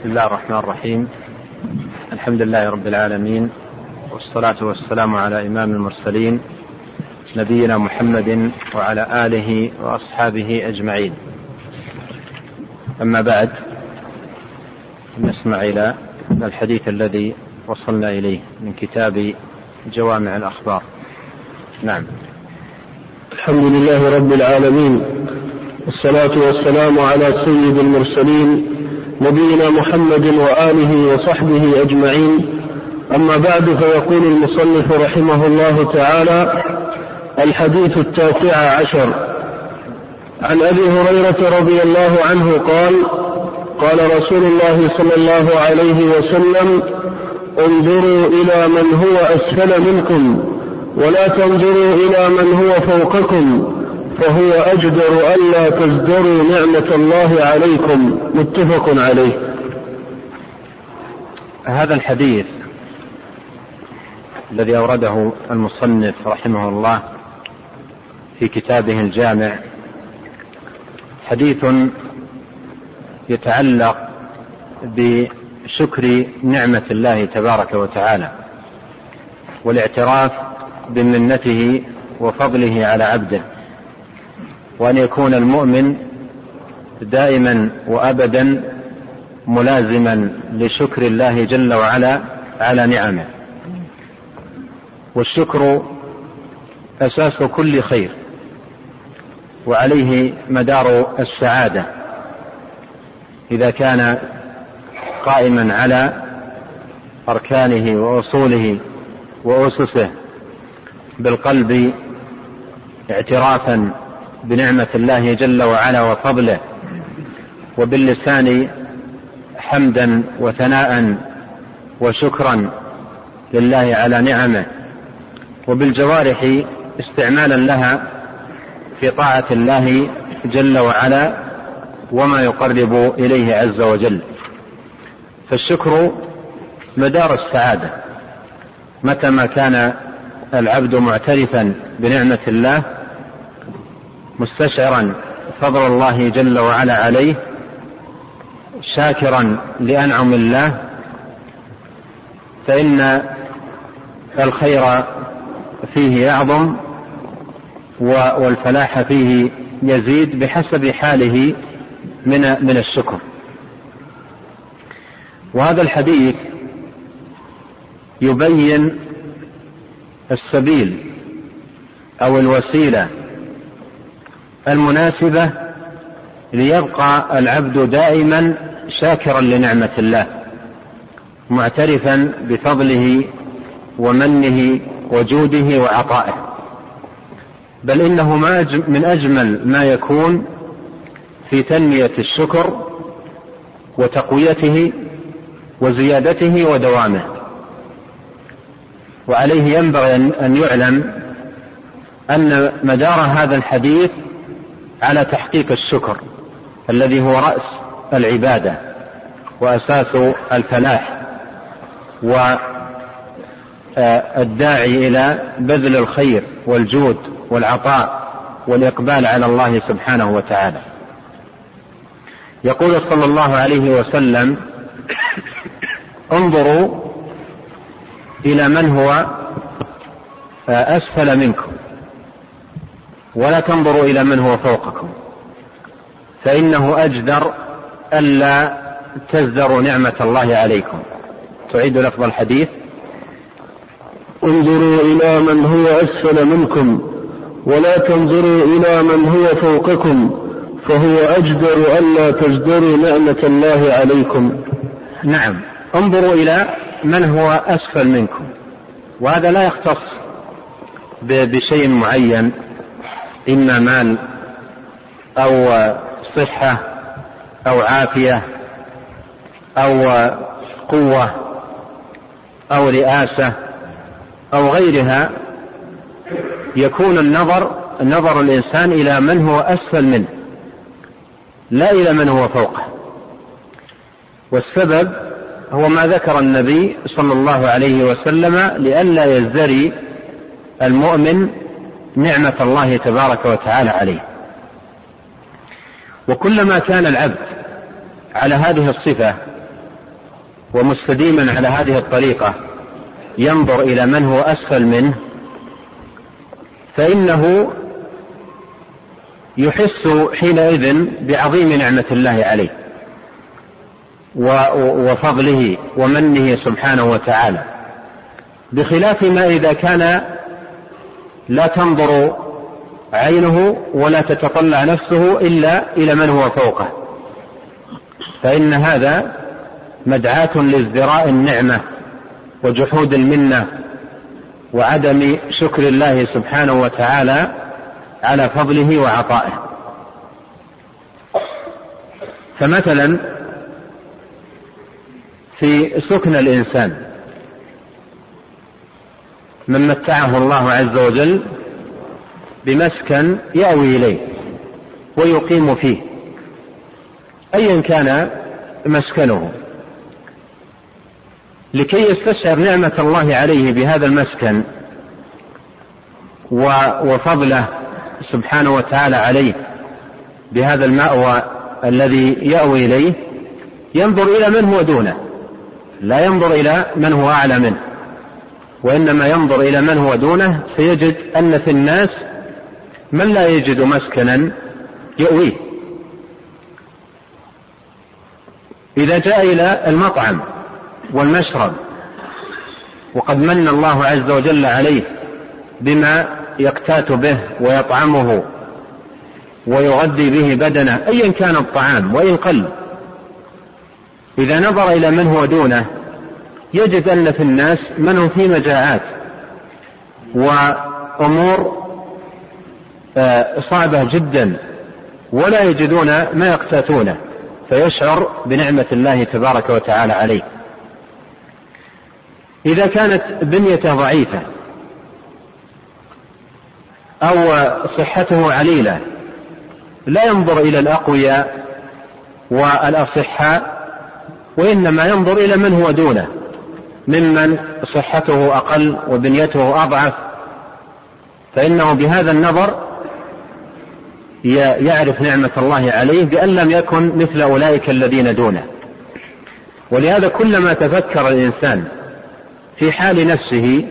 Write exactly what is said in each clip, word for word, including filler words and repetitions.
الله الرحمن الرحيم. الحمد لله رب العالمين، والصلاة والسلام على إمام المرسلين نبينا محمد وعلى آله وأصحابه أجمعين. أما بعد، نسمع إلى الحديث الذي وصلنا إليه من كتاب جوامع الأخبار. نعم. الحمد لله رب العالمين، والصلاة والسلام على سيد المرسلين نبينا محمد وآله وصحبه أجمعين. أما بعد، فيقول المصنف رحمه الله تعالى: الحديث التاسع عشر. عن أبي هريرة رضي الله عنه قال: قال رسول الله صلى الله عليه وسلم: انظروا إلى من هو أسفل منكم ولا تنظروا إلى من هو فوقكم، فهو أجدر ألا تزدروا نعمة الله عليكم. متفق عليه. هذا الحديث الذي أورده المصنف رحمه الله في كتابه الجامع حديث يتعلق بشكر نعمة الله تبارك وتعالى والاعتراف بمنته وفضله على عبده، وأن يكون المؤمن دائما وأبدا ملازما لشكر الله جل وعلا على نعمه. والشكر أساس كل خير، وعليه مدار السعادة إذا كان قائما على أركانه وأصوله وأسسه بالقلب اعترافا بنعمة الله جل وعلا وفضله، وباللسان حمدا وثناء وشكرا لله على نعمه، وبالجوارح استعمالا لها في طاعة الله جل وعلا وما يقرب إليه عز وجل. فالشكر مدار السعادة. متى ما كان العبد معترفا بنعمة الله مستشعرا فضل الله جل وعلا عليه، شاكرا لأنعم الله، فإن الخير فيه يعظم والفلاح فيه يزيد بحسب حاله من من الشكر. وهذا الحديث يبين السبيل أو الوسيلة المناسبة ليبقى العبد دائما شاكرا لنعمة الله، معترفا بفضله ومنه وجوده وعطائه. بل إنه من أجمل ما يكون في تنمية الشكر وتقويته وزيادته ودوامه. وعليه ينبغي أن يعلم أن مدار هذا الحديث على تحقيق الشكر الذي هو رأس العبادة وأساس الفلاح والداعي إلى بذل الخير والجود والعطاء والإقبال على الله سبحانه وتعالى. يقول صلى الله عليه وسلم: انظروا إلى من هو أسفل منكم ولا تنظروا إلى من هو فوقكم، فإنه أجدر ألا تزدروا نعمة الله عليكم. تعيد لفظ الحديث: انظروا إلى من هو أسفل منكم ولا تنظروا إلى من هو فوقكم، فهو أجدر ألا تزدروا نعمة الله عليكم. نعم، انظروا إلى من هو أسفل منكم، وهذا لا يختص بشيء معين، إما مال أو صحة أو عافية أو قوة أو رئاسة أو غيرها. يكون النظر نظر الإنسان إلى من هو أسفل منه لا إلى من هو فوقه. والسبب هو ما ذكر النبي صلى الله عليه وسلم: لئلا يزدري المؤمن نعمة الله تبارك وتعالى عليه. وكلما كان العبد على هذه الصفة ومستديما على هذه الطريقة ينظر إلى من هو أسفل منه، فإنه يحس حينئذ بعظيم نعمة الله عليه وفضله ومنه سبحانه وتعالى، بخلاف ما إذا كان لا تنظر عينه ولا تتطلع نفسه إلا إلى من هو فوقه، فإن هذا مدعاة لازدراء النعمة وجحود المنة وعدم شكر الله سبحانه وتعالى على فضله وعطائه. فمثلا في سكن الإنسان من متعه الله عز وجل بمسكن يأوي إليه ويقيم فيه أيا كان مسكنه، لكي يستشعر نعمة الله عليه بهذا المسكن وفضله سبحانه وتعالى عليه بهذا المأوى الذي يأوي إليه، ينظر إلى من هو دونه، لا ينظر إلى من هو أعلى منه، وإنما ينظر إلى من هو دونه، فيجد أن في الناس من لا يجد مسكنا يأويه. إذا جاء إلى المطعم والمشرب وقد من الله عز وجل عليه بما يقتات به ويطعمه ويغذي به بدنه أيا كان الطعام وإن قل، إذا نظر إلى من هو دونه يجد أن في الناس من هم في مجاعات وأمور صعبة جدا ولا يجدون ما يقتاتونه، فيشعر بنعمة الله تبارك وتعالى عليه. إذا كانت بنيته ضعيفة أو صحته عليلة لا ينظر إلى الأقوياء والأصحاء، وإنما ينظر إلى من هو دونه ممن صحته أقل وبنيته أضعف، فإنه بهذا النظر يعرف نعمة الله عليه بأن لم يكن مثل أولئك الذين دونه. ولهذا كلما تفكر الإنسان في حال نفسه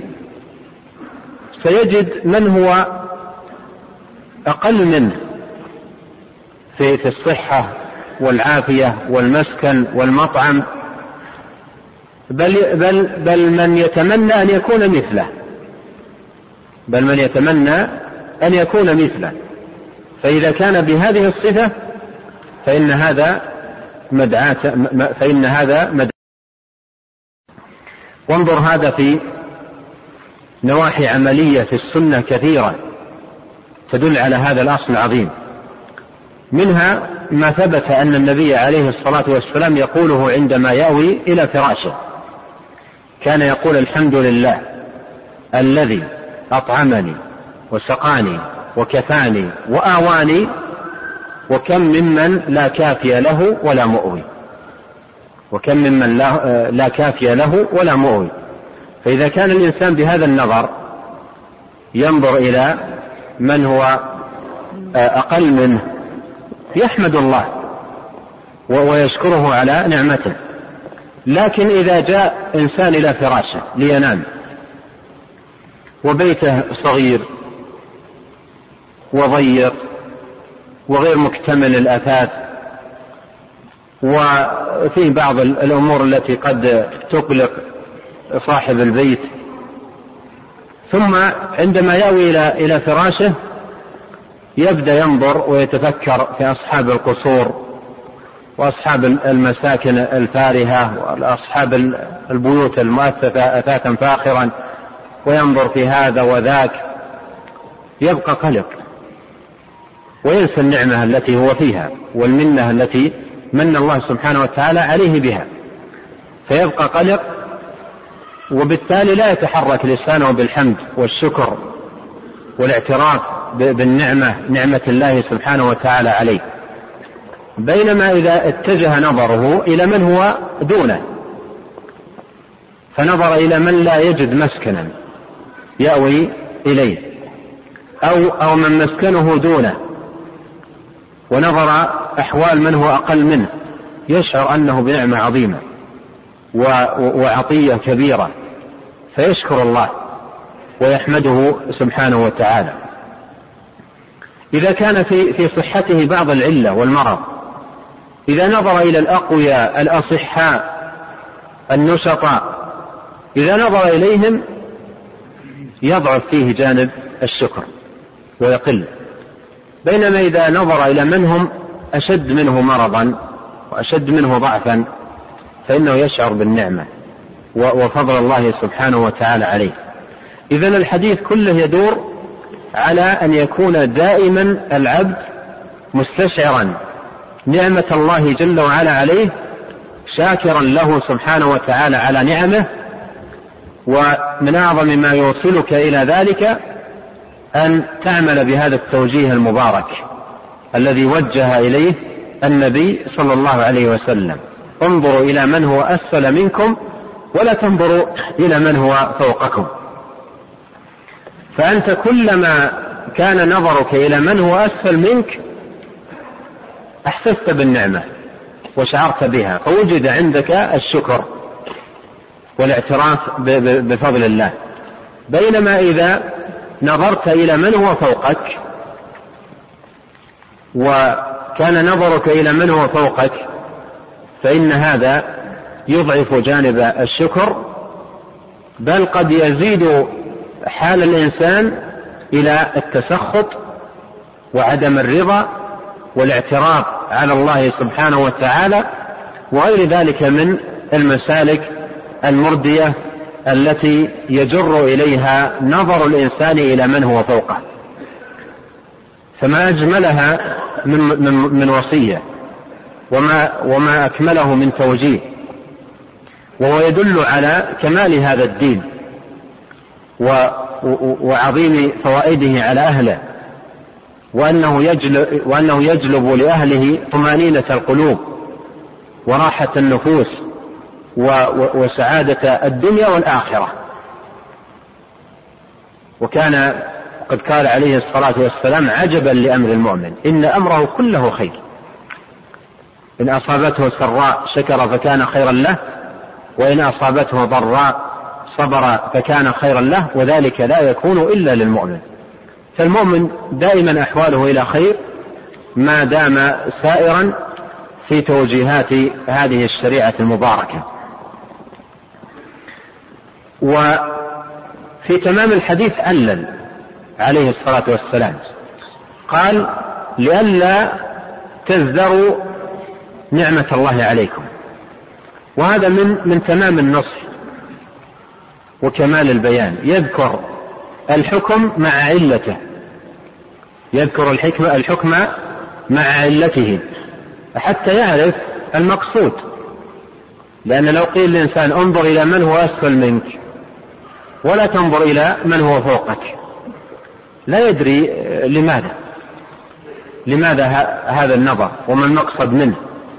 سيجد من هو أقل منه في الصحة والعافية والمسكن والمطعم، بل, بل, بل من يتمنى أن يكون مثله بل من يتمنى أن يكون مثله فإذا كان بهذه الصفة فإن هذا مدعاة فإن هذا مدعاة. وانظر هذا في نواحي عملية في السنة كثيرة تدل على هذا الأصل العظيم، منها ما ثبت أن النبي عليه الصلاة والسلام يقوله عندما يأوي إلى فراشه، كان يقول: الحمد لله الذي أطعمني وسقاني وكفاني وآواني، وكم ممن لا كافي له ولا مؤوي وكم ممن لا, لا كافي له ولا مؤوي. فإذا كان الإنسان بهذا النظر ينظر إلى من هو أقل منه يحمد الله ويشكره على نعمته. لكن إذا جاء إنسان إلى فراشه لينام وبيته صغير وضيق وغير مكتمل الأثاث وفيه بعض الأمور التي قد تقلق صاحب البيت، ثم عندما يأوي إلى فراشه يبدأ ينظر ويتفكر في أصحاب القصور وأصحاب المساكن الفارهة وأصحاب البيوت المؤثثة أثاثا فاخرا، وينظر في هذا وذاك، يبقى قلق وينسى النعمة التي هو فيها والمنة التي من الله سبحانه وتعالى عليه بها، فيبقى قلق، وبالتالي لا يتحرك لسانه بالحمد والشكر والاعتراف بالنعمة نعمة الله سبحانه وتعالى عليه. بينما إذا اتجه نظره إلى من هو دونه فنظر إلى من لا يجد مسكنا يأوي إليه أو, أو من مسكنه دونه ونظر أحوال من هو أقل منه، يشعر أنه بنعمة عظيمة وعطية كبيرة، فيشكر الله ويحمده سبحانه وتعالى. إذا كان في في صحته بعض العلة والمرض، إذا نظر إلى الأقوياء الأصحاء النشطاء، إذا نظر إليهم يضعف فيه جانب الشكر ويقل، بينما إذا نظر إلى من هم أشد منه مرضا وأشد منه ضعفا فإنه يشعر بالنعمة وفضل الله سبحانه وتعالى عليه. إذن الحديث كله يدور على أن يكون دائما العبد مستشعرا نعمة الله جل وعلا عليه، شاكرا له سبحانه وتعالى على نعمه. ومن أعظم ما يوصلك إلى ذلك أن تعمل بهذا التوجيه المبارك الذي وجه إليه النبي صلى الله عليه وسلم: انظروا إلى من هو أسفل منكم ولا تنظروا إلى من هو فوقكم. فأنت كلما كان نظرك إلى من هو أسفل منك أحسست بالنعمة وشعرت بها، فوجد عندك الشكر والاعتراف بفضل الله. بينما إذا نظرت إلى من هو فوقك وكان نظرك إلى من هو فوقك فإن هذا يضعف جانب الشكر، بل قد يزيد حال الإنسان إلى التسخط وعدم الرضا والاعتراض على الله سبحانه وتعالى وغير ذلك من المسالك المردية التي يجر إليها نظر الإنسان إلى من هو فوقه. فما أجملها من, من, من وصية وما, وما أكمله من توجيه، وهو يدل على كمال هذا الدين وعظيم فوائده على أهله، وأنه يجلب, وأنه يجلب لأهله طمأنينة القلوب وراحة النفوس وسعادة الدنيا والآخرة. وكان قد قال عليه الصلاة والسلام: عجبا لأمر المؤمن إن أمره كله خير، إن أصابته سراء شكر فكان خيرا له، وإن أصابته ضراء صبر فكان خيرا له، وذلك لا يكون إلا للمؤمن. فالمؤمن دائما أحواله إلى خير ما دام سائرا في توجيهات هذه الشريعة المباركة. وفي تمام الحديث علل عليه الصلاة والسلام قال: لئلا تزدروا نعمة الله عليكم. وهذا من من تمام النصح وكمال البيان. يذكر الحكم مع علته، يذكر الحكمة الحكم مع علته حتى يعرف المقصود. لأن لو قيل للإنسان انظر إلى من هو أسفل منك ولا تنظر إلى من هو فوقك، لا يدري لماذا لماذا هذا النظر وما المقصد منه.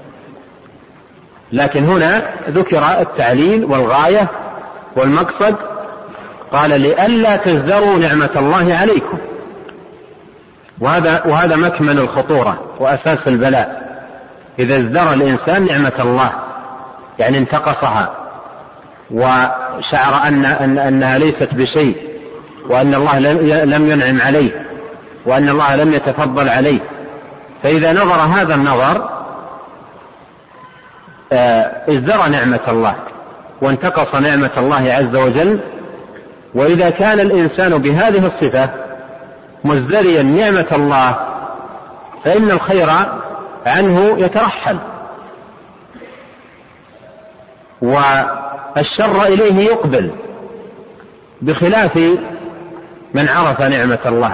لكن هنا ذكر التعليل والغاية والمقصد، قال: لئلا تزدروا نعمة الله عليكم. وهذا, وهذا مكمن الخطورة وأساس البلاء. إذا ازدرى الإنسان نعمة الله يعني انتقصها وشعر أن أن أنها ليست بشيء، وأن الله لم ينعم عليه، وأن الله لم يتفضل عليه، فإذا نظر هذا النظر ازدرى نعمة الله وانتقص نعمة الله عز وجل. وإذا كان الإنسان بهذه الصفة مزدريا نعمة الله فإن الخير عنه يترحل والشر إليه يقبل، بخلاف من عرف نعمة الله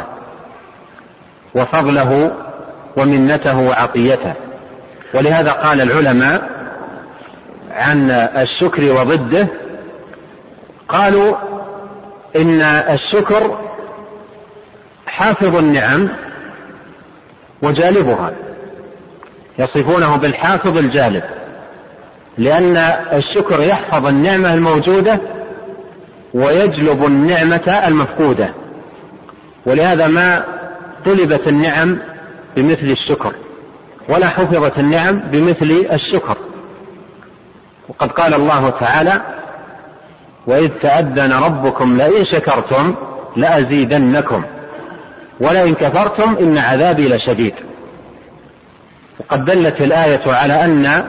وفضله ومنته وعطيته. ولهذا قال العلماء عن الشكر وضده، قالوا إن الشكر حافظ النعم وجالبها، يصفونه بالحافظ الجالب، لأن الشكر يحفظ النعمة الموجودة ويجلب النعمة المفقودة. ولهذا ما طلبت النعم بمثل الشكر ولا حفظت النعم بمثل الشكر. وقد قال الله تعالى: وإذ تأذن ربكم لئن شكرتم لأزيدنكم ولئن كفرتم إن عذابي لشديد. وقد دلت الآية على أن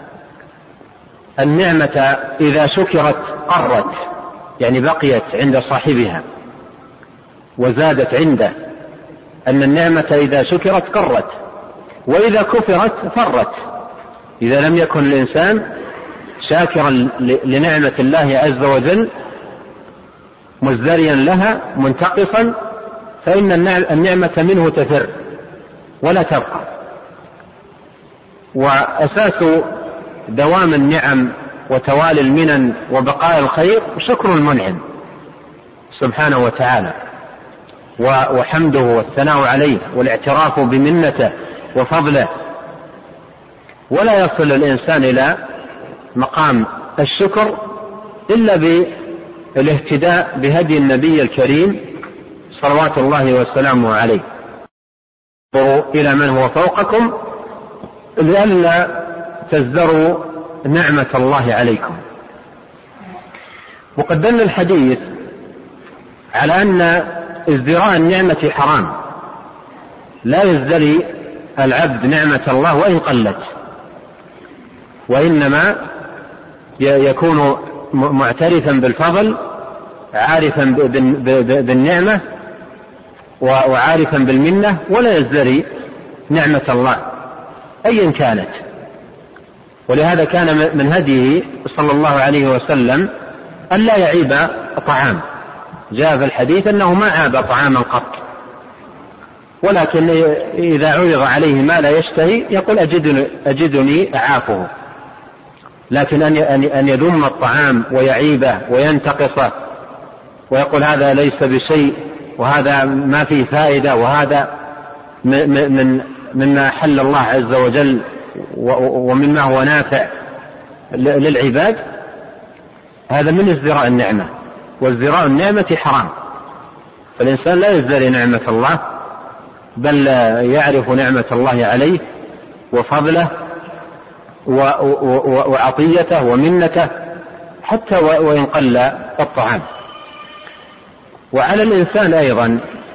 النعمة إذا شكرت قرت، يعني بقيت عند صاحبها وزادت عنده، أن النعمة إذا شكرت قرت، وإذا كفرت فرت. إذا لم يكن الإنسان شاكرا لنعمة الله عز وجل مزدريا لها منتقصا، فإن النعمة منه تفر ولا تبقى. وأساس دوام النعم وتوالي المنن وبقاء الخير شكر المنعم سبحانه وتعالى، وحمده والثناء عليه والاعتراف بمنته وفضله. ولا يصل الإنسان إلى مقام الشكر إلا بالاهتداء بهدي النبي الكريم صلوات الله وسلامه عليه. انظروا إلى من هو فوقكم لئلا تزدروا نعمة الله عليكم. وقد دل الحديث على أن ازدراء النعمة حرام، لا يزدري العبد نعمة الله وإن قلت، وإنما يكون معترفا بالفضل، عارفا بالنعمة وعارفا بالمنة، ولا يزدري نعمة الله أيا كانت. ولهذا كان من هديه صلى الله عليه وسلم أن لا يعيب طعام. جاء في الحديث أنه ما عاب طعاما قط، ولكن إذا عرض عليه ما لا يشتهي يقول أجدني, أجدني أعافه. لكن أن يذم الطعام ويعيبه وينتقصه ويقول هذا ليس بشيء وهذا ما فيه فائدة وهذا من مما حل الله عز وجل ومما هو نافع للعباد، هذا من ازدراء النعمة، وازدراء النعمة حرام. فالإنسان لا يزدري نعمة الله، بل يعرف نعمة الله عليه وفضله وعطيته ومنته حتى وإن قل الطعام. وعلى الإنسان أيضا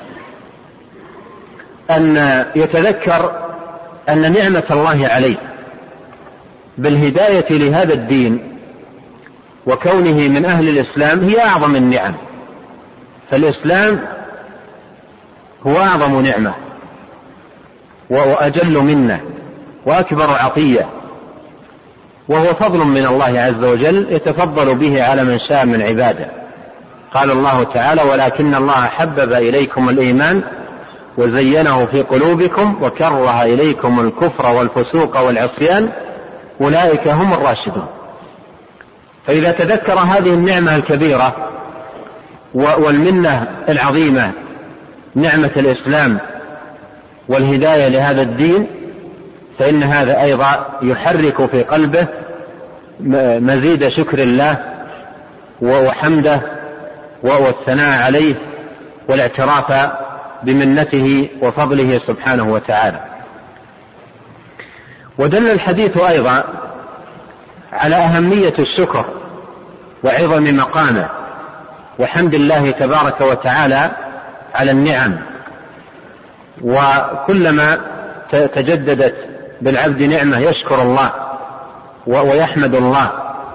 أن يتذكر أن نعمة الله عليه بالهداية لهذا الدين وكونه من أهل الإسلام هي أعظم النعم. فالإسلام هو أعظم نعمة وأجل منه وأكبر عطية، وهو فضل من الله عز وجل يتفضل به على من شاء من عباده. قال الله تعالى: ولكن الله حبب إليكم الإيمان وزينه في قلوبكم وكره إليكم الكفر والفسوق والعصيان أولئك هم الراشدون. فإذا تذكر هذه النعمة الكبيرة والمنة العظيمة، نعمة الإسلام والهداية لهذا الدين، فإن هذا أيضا يحرك في قلبه مزيد شكر الله وحمده والثناء عليه والاعتراف بمنته وفضله سبحانه وتعالى. ودل الحديث أيضا على أهمية الشكر وعظم مقامه وحمد الله تبارك وتعالى على النعم. وكلما تجددت بالعبد نعمة يشكر الله ويحمد الله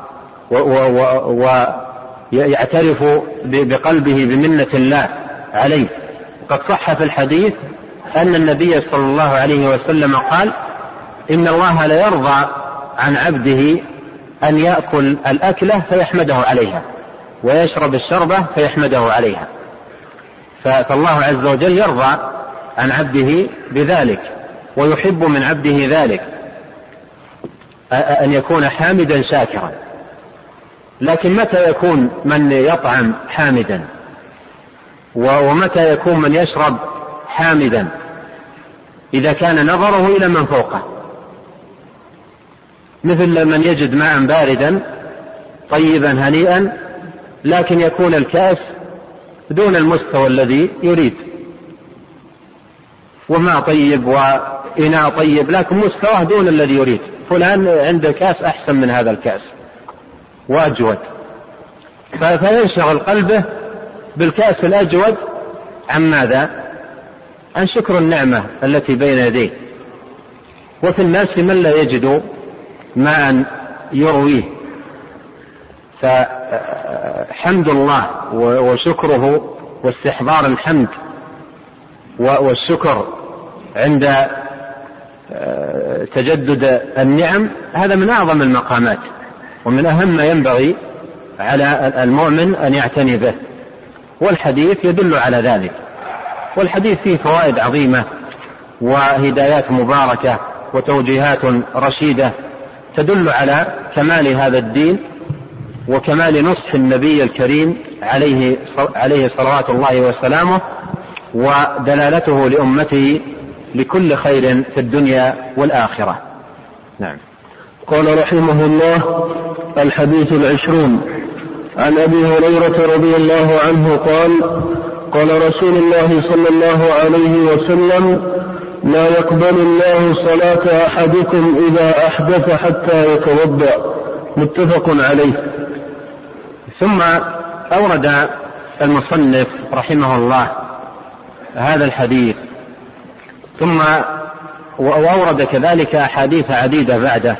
ويعترف بقلبه بمنة الله عليه. قد صح في الحديث أن النبي صلى الله عليه وسلم قال: إن الله لا يرضى عن عبده أن يأكل الأكلة فيحمده عليها ويشرب الشربة فيحمده عليها. فالله عز وجل يرضى عن عبده بذلك ويحب من عبده ذلك، أن يكون حامدا شاكرا. لكن متى يكون من يطعم حامدا، ومتى يكون من يشرب حامدا؟ إذا كان نظره إلى من فوقه، مثل من يجد ماء باردا طيبا هنيئا لكن يكون الكأس دون المستوى الذي يريد، وماء طيب وإناء طيب لكن مستواه دون الذي يريد. فلان عنده كأس أحسن من هذا الكأس، وأجود، فينشغل قلبه بالكأس الأجود عن ماذا؟ عن شكر النعمة التي بين يديه. وفي الناس من لا يجد ماء يرويه، فحمد الله وشكره واستحضار الحمد والشكر عند تجدد النعم هذا من أعظم المقامات ومن أهم ما ينبغي على المؤمن أن يعتني به، والحديث يدل على ذلك. والحديث فيه فوائد عظيمة وهدايات مباركة وتوجيهات رشيدة تدل على كمال هذا الدين وكمال نصح النبي الكريم عليه عليه صلوات الله وسلامه، ودلالته لأمته لكل خير في الدنيا والآخرة. نعم. قال رحمه الله: الحديث العشرون. عن أبي هريرة رضي الله عنه قال: قال رسول الله صلى الله عليه وسلم: لا يقبل الله صلاة أحدكم إذا أحدث حتى يتوضأ. متفق عليه. ثم أورد المصنف رحمه الله هذا الحديث، ثم وأورد كذلك أحاديث عديدة بعده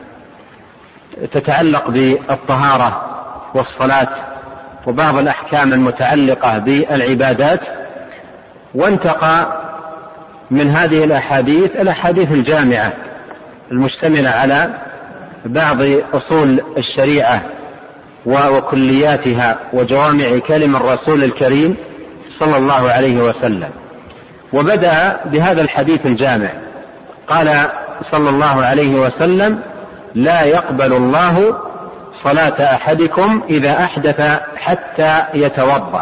تتعلق بالطهارة والصلاة وبعض الأحكام المتعلقة بالعبادات، وانتقى من هذه الأحاديث الأحاديث الجامعة المشتملة على بعض أصول الشريعة وكلياتها وجوامع كلم الرسول الكريم صلى الله عليه وسلم. وبدأ بهذا الحديث الجامع، قال صلى الله عليه وسلم: لا يقبل الله صلاة أحدكم إذا أحدث حتى يتوضأ.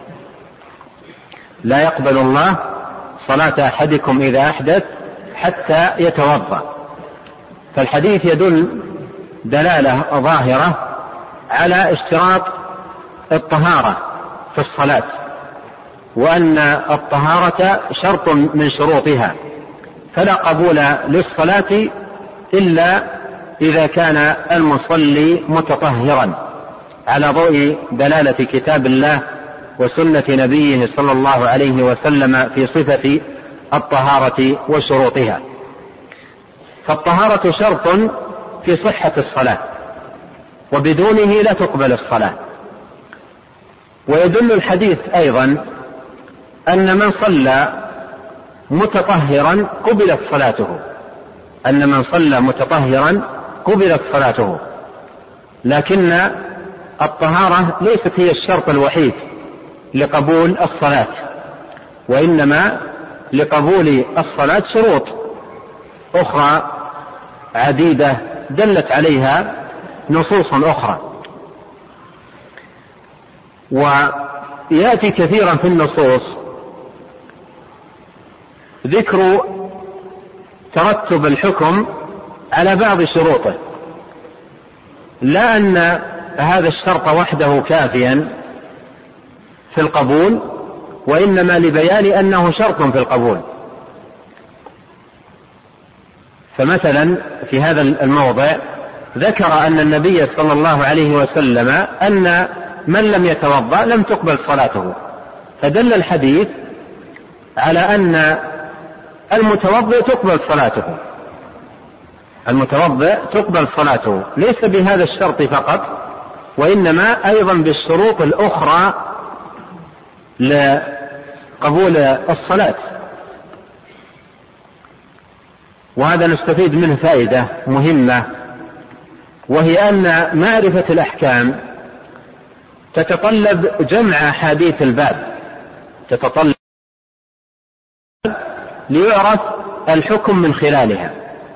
لا يقبل الله صلاة أحدكم إذا أحدث حتى يتوضأ. فالحديث يدل دلالة ظاهرة على اشتراط الطهارة في الصلاة، وأن الطهارة شرط من شروطها، فلا قبول للصلاة إلا إذا كان المصلي متطهرا على ضوء دلالة كتاب الله وسنة نبيه صلى الله عليه وسلم في صفة الطهارة وشروطها. فالطهارة شرط في صحة الصلاة، وبدونه لا تقبل الصلاة. ويدل الحديث أيضا أن من صلى متطهرا قبلت صلاته، أن من صلى متطهرا قبلت صلاته، لكن الطهارة ليست هي الشرط الوحيد لقبول الصلاة، وإنما لقبول الصلاة شروط أخرى عديدة دلت عليها نصوص أخرى. ويأتي كثيرا في النصوص ذكر ترتب الحكم على بعض شروطه، لا أن هذا الشرط وحده كافيا في القبول، وإنما لبيان أنه شرط في القبول. فمثلا في هذا الموضع ذكر أن النبي صلى الله عليه وسلم أن من لم يتوضأ لم تقبل صلاته، فدل الحديث على أن المتوضئ تقبل صلاته، المتوضئ تقبل صلاته ليس بهذا الشرط فقط، وإنما أيضا بالشروط الأخرى لقبول الصلاة. وهذا نستفيد منه فائدة مهمة، وهي أن معرفة الأحكام تتطلب جمع أحاديث الباب، تتطلب ليعرف الحكم من خلالها.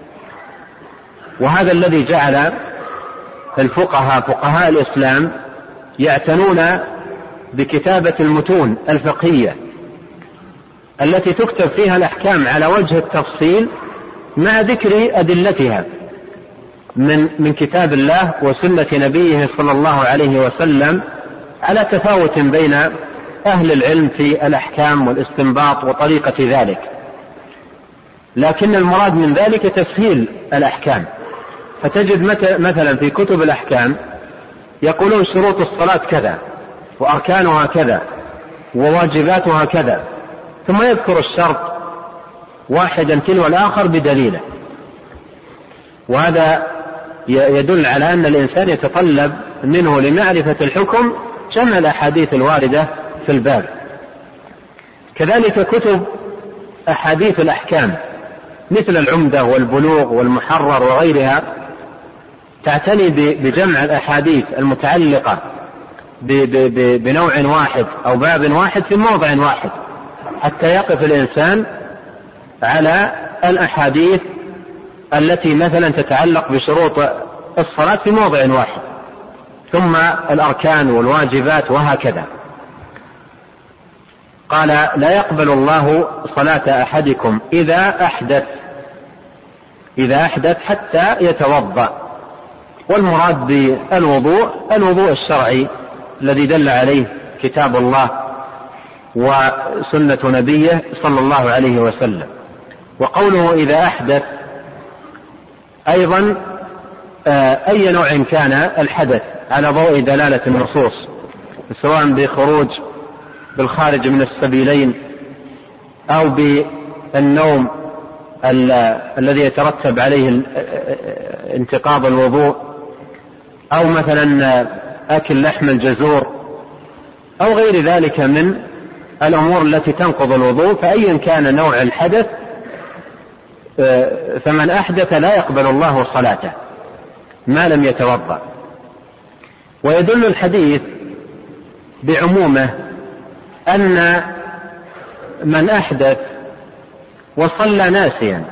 وهذا الذي جعل الفقهاء فقهاء الإسلام يعتنون بكتابة المتون الفقهية التي تكتب فيها الأحكام على وجه التفصيل مع ذكر أدلتها من من كتاب الله وسنة نبيه صلى الله عليه وسلم، على تفاوت بين أهل العلم في الأحكام والاستنباط وطريقة ذلك. لكن المراد من ذلك تسهيل الأحكام، فتجد مثلا في كتب الأحكام يقولون شروط الصلاة كذا وأركانها كذا وواجباتها كذا، ثم يذكر الشرط واحدا تلو الآخر بدليله، وهذا يدل على أن الإنسان يتطلب منه لمعرفة الحكم جمع الأحاديث الواردة في الباب. كذلك كتب أحاديث الأحكام مثل العمدة والبلوغ والمحرر وغيرها تعتني بجمع الأحاديث المتعلقة بنوع واحد أو باب واحد في موضع واحد، حتى يقف الإنسان على الأحاديث التي مثلا تتعلق بشروط الصلاة في موضع واحد، ثم الأركان والواجبات وهكذا. قال: لا يقبل الله صلاة أحدكم إذا أحدث إذا أحدث حتى يتوضأ. والمراد بالوضوء الوضوء الشرعي الذي دل عليه كتاب الله وسنة نبيه صلى الله عليه وسلم. وقوله إذا أحدث أيضا أي نوع كان الحدث على ضوء دلالة النصوص، سواء بخروج بالخارج من السبيلين أو بالنوم الذي يترتب عليه انتقاض الوضوء، أو مثلا أكل لحم الجزور أو غير ذلك من الأمور التي تنقض الوضوء. فأيا كان نوع الحدث فمن أحدث لا يقبل الله صلاته ما لم يتوضأ. ويدل الحديث بعمومه أن من أحدث وصلى ناسيا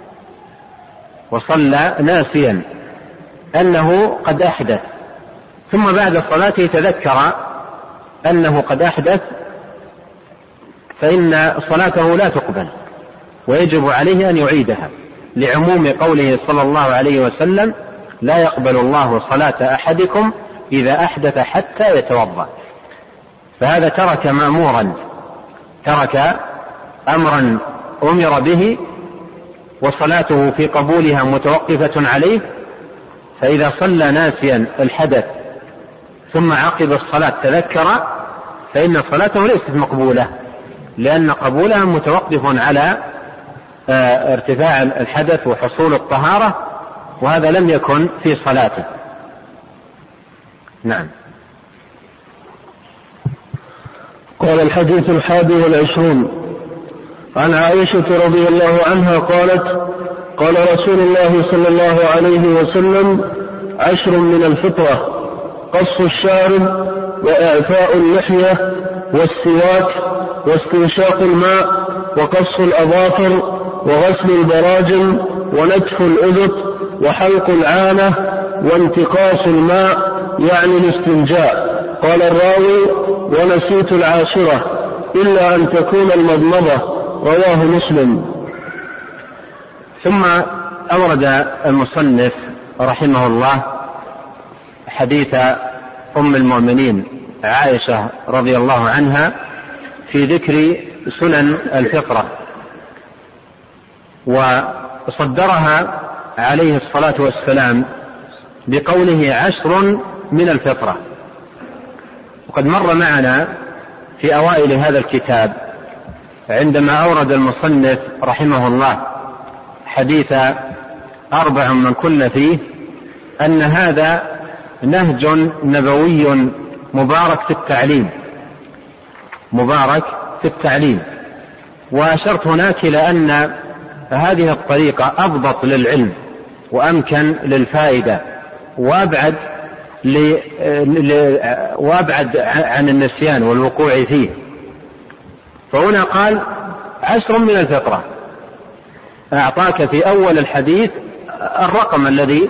وصلى ناسيا أنه قد أحدث، ثم بعد صلاته تذكر أنه قد أحدث، فإن صلاته لا تقبل ويجب عليه أن يعيدها، لعموم قوله صلى الله عليه وسلم: لا يقبل الله صلاة أحدكم إذا أحدث حتى يتوضأ. فهذا ترك مأمورا، ترك أمرا أمر به، وصلاته في قبولها متوقفة عليه. فإذا صلى ناسيا الحدث ثم عقب الصلاة تذكر فإن صلاته ليست مقبولة، لأن قبولها متوقف على ارتفاع الحدث وحصول الطهارة، وهذا لم يكن في صلاته. نعم. قال: الحديث الحادي والعشرون عن عائشة رضي الله عنها قالت: قال رسول الله صلى الله عليه وسلم: عشر من الفطرة: قص الشارب، وإعفاء اللحية، والسواك، واستنشاق الماء، وقص الأظافر، وغسل البراجم، ونتف الأذق، وحلق العانة، وانتقاص الماء يعني الاستنجاء. قال الراوي: ونسيت العاشرة إلا أن تكون المضمضة. رواه مسلم. ثم أورد المصنف رحمه الله حديث أم المؤمنين عائشة رضي الله عنها في ذكر سنن الفطرة، وصدرها عليه الصلاة والسلام بقوله: عشر من الفطرة. وقد مر معنا في أوائل هذا الكتاب عندما أورد المصنف رحمه الله حديث أربع من كن فيه أن هذا نهج نبوي مبارك في التعليم مبارك في التعليم وأشرت هناك إلى أن هذه الطريقة أضبط للعلم وأمكن للفائدة وأبعد, ل... ل... وأبعد عن النسيان والوقوع فيه. فهنا قال عشر من الفطرة، أعطاك في أول الحديث الرقم الذي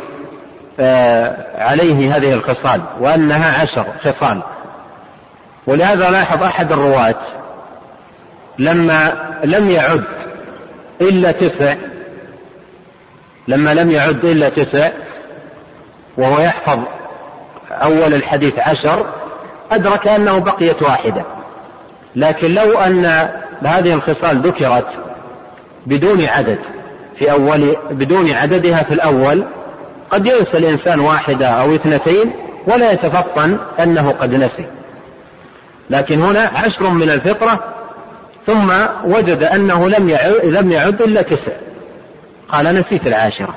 عليه هذه الخصال وأنها عشر خصال. ولهذا لاحظ أحد الرواة لما لم يعد إلا تسع لما لم يعد إلا تسع وهو يحفظ أول الحديث عشر أدرك أنه بقيت واحدة. لكن لو أن هذه الخصال ذكرت بدون عدد في أول بدون عددها في الأول قد ينسى الإنسان واحدة أو اثنتين ولا يتفطن أنه قد نسي. لكن هنا عشر من الفطرة، ثم وجد أنه لم يعد, لم يعد إلا تسع، قال نسيت العاشرة.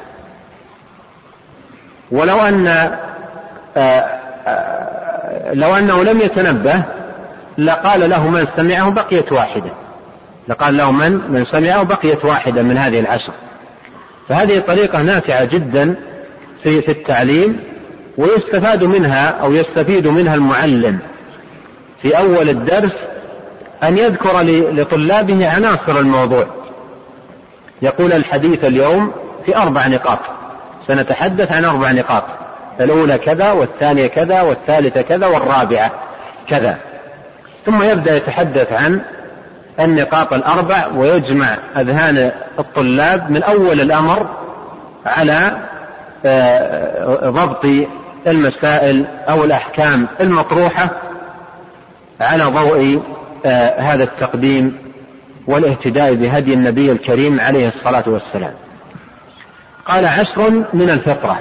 ولو أن آآ آآ لو أنه لم يتنبه لقال له من سمعه بقيت واحدة، لقال له من من سمعه بقيت واحدة من هذه العشر. فهذه طريقة نافعة جدا في في التعليم، ويستفاد منها أو يستفيد منها المعلم في أول الدرس أن يذكر لطلابه عناصر الموضوع. يقول الحديث اليوم في أربع نقاط، سنتحدث عن أربع نقاط، الأولى كذا والثانية كذا والثالثة كذا والرابعة كذا، ثم يبدأ يتحدث عن النقاط الأربع ويجمع أذهان الطلاب من أول الأمر على ضبط المسائل أو الأحكام المطروحة على ضوء هذا التقديم والاهتداء بهدي النبي الكريم عليه الصلاة والسلام. قال عشر من الفطرة.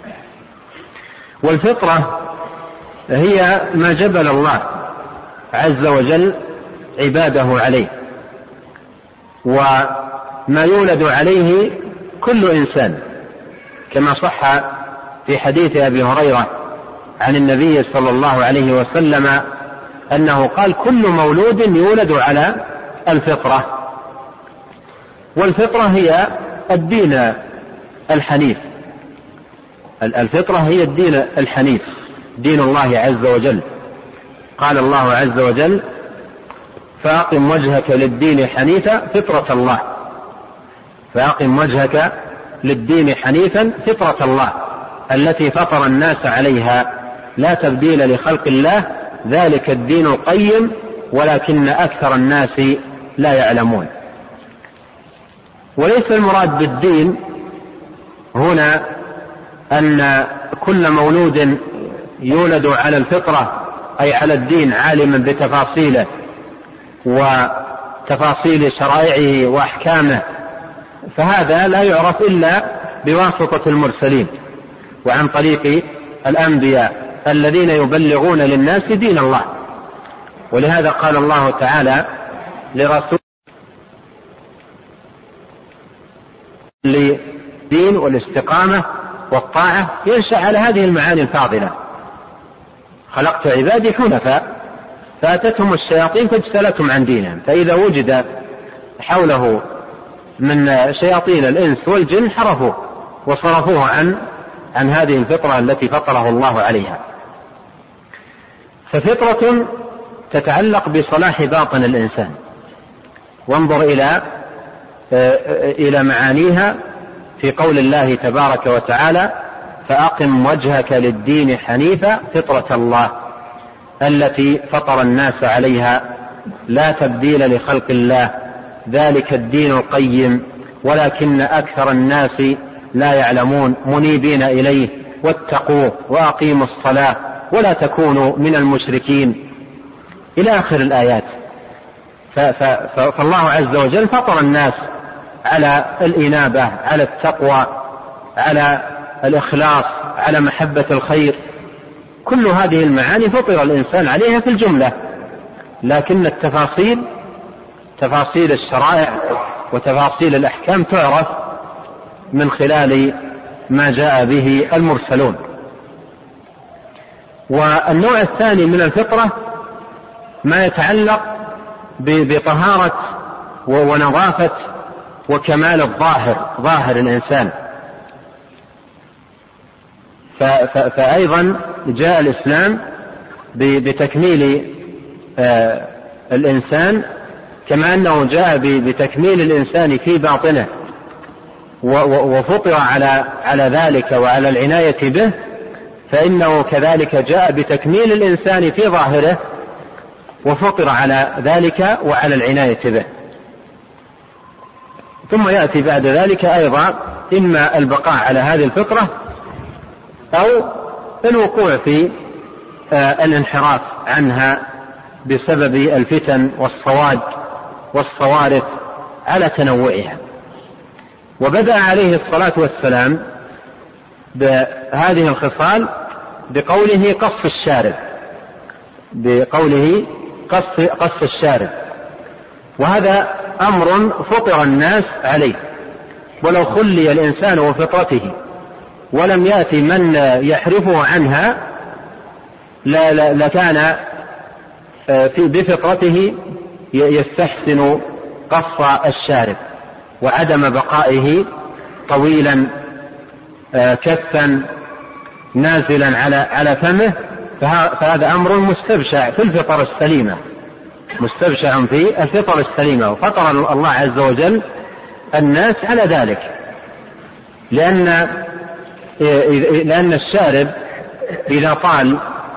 والفطرة هي ما جبل الله عز وجل عباده عليه، وما يولد عليه كل إنسان، كما صح في حديث أبي هريرة عن النبي صلى الله عليه وسلم أنه قال كل مولود يولد على الفطرة. والفطرة هي الدين الحنيف، الفطرة هي الدين الحنيف، دين الله عز وجل. قال الله عز وجل فأقم وجهك للدين حنيفا فطرة الله، فأقم وجهك للدين حنيفا فطرة الله التي فطر الناس عليها لا تبديل لخلق الله ذلك الدين القيم ولكن أكثر الناس لا يعلمون. وليس المراد بالدين هنا أن كل مولود يولد على الفطرة أي على الدين عالما بتفاصيله وتفاصيل شرائعه وأحكامه، فهذا لا يعرف إلا بواسطة المرسلين وعن طريق الأنبياء الذين يبلغون للناس دين الله. ولهذا قال الله تعالى لرسول للدين والاستقامة والطاعة ينشأ على هذه المعاني الفاضلة. خلقت عبادي حنفاء فأتتهم الشياطين فاجتلتهم عن دينهم، فإذا وجد حوله من شياطين الإنس والجن حرفوه وصرفوه عن عن هذه الفطرة التي فطره الله عليها. ففطرة تتعلق بصلاح باطن الإنسان. وانظر إلى إلى معانيها في قول الله تبارك وتعالى فأقم وجهك للدين حنيفا فطرة الله التي فطر الناس عليها لا تبديل لخلق الله ذلك الدين القيم ولكن أكثر الناس لا يعلمون منيبين إليه واتقوه وأقيموا الصلاة ولا تكونوا من المشركين إلى آخر الآيات. فالله عز وجل فطر الناس على الإنابة، على التقوى، على الإخلاص، على محبة الخير. كل هذه المعاني فطر الإنسان عليها في الجملة، لكن التفاصيل تفاصيل الشرائع وتفاصيل الأحكام تعرف من خلال ما جاء به المرسلون. والنوع الثاني من الفطرة ما يتعلق بطهارة ونظافة وكمال الظاهر، ظاهر الإنسان. فأيضا جاء الإسلام بتكميل الإنسان كما أنه جاء بتكميل الإنسان في باطنه وفطر على على ذلك وعلى العناية به، فإنه كذلك جاء بتكميل الإنسان في ظاهره وفطر على ذلك وعلى العناية به. ثم يأتي بعد ذلك أيضا إما البقاء على هذه الفطرة أو الوقوع في الانحراف عنها بسبب الفتن والصواد والصوارف على تنوعها. وبدأ عليه الصلاة والسلام بهذه الخصال بقوله قص الشارب، بقوله قص, قص الشارب، وهذا أمر فطر الناس عليه، ولو خلي الإنسان وفطرته ولم يأتي من يحرفه عنها لكان بفطرته يستحسن قص الشارب وعدم بقائه طويلا كثا نازلا على على فمه، فهذا أمر مستبشع في الفطر السليمة، مستبشع في الفطر السليمة، وفطر الله عز وجل الناس على ذلك، لأن لأن الشارب إذا طال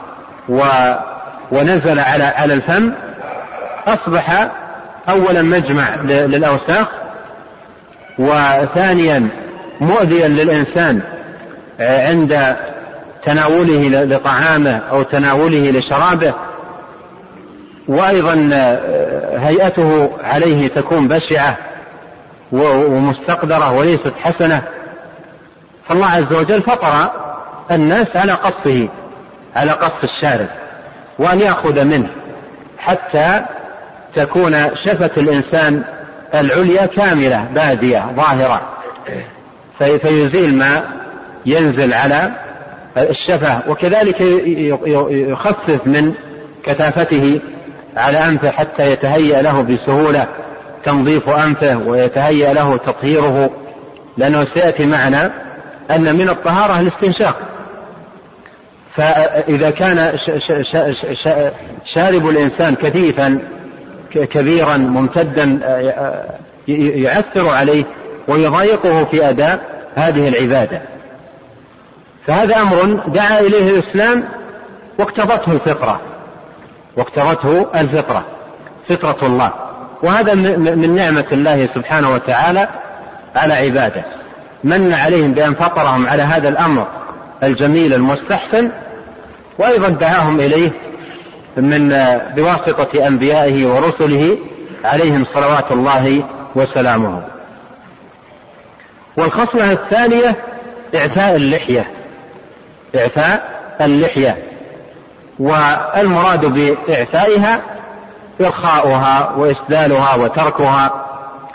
ونزل على على الفم أصبح أولا مجمع للأوساخ، وثانيا مؤذيا للإنسان عند تناوله لطعامه أو تناوله لشرابه، وأيضا هيئته عليه تكون بشعة ومستقدرة وليست حسنة. فالله عز وجل فطر الناس على قصه، على قص الشارب، وأن يأخذ منه حتى تكون شفة الإنسان العليا كاملة بادية ظاهرة، فيزيل ما ينزل على الشفة، وكذلك يخفف من كثافته على أنفه حتى يتهيأ له بسهولة تنظيف أنفه ويتهيأ له تطهيره، لأنه سيأتي معنا أن من الطهارة الاستنشاق. فإذا كان شارب الإنسان كثيفا كبيرا ممتدا يعثر عليه ويضايقه في أداء هذه العبادة، فهذا أمر دعا إليه الإسلام واقتضته الفطرة، واقتضته الفطرة فطرة الله، وهذا من نعمة الله سبحانه وتعالى على عباده، من عليهم بأن فطرهم على هذا الأمر الجميل المستحسن، وأيضا دعاهم إليه من بواسطة أنبيائه ورسله عليهم صلوات الله وسلامه. والخصلة الثانية إعفاء اللحية، إعفاء اللحية، والمراد بإعفائها إرخاؤها وإسدالها وتركها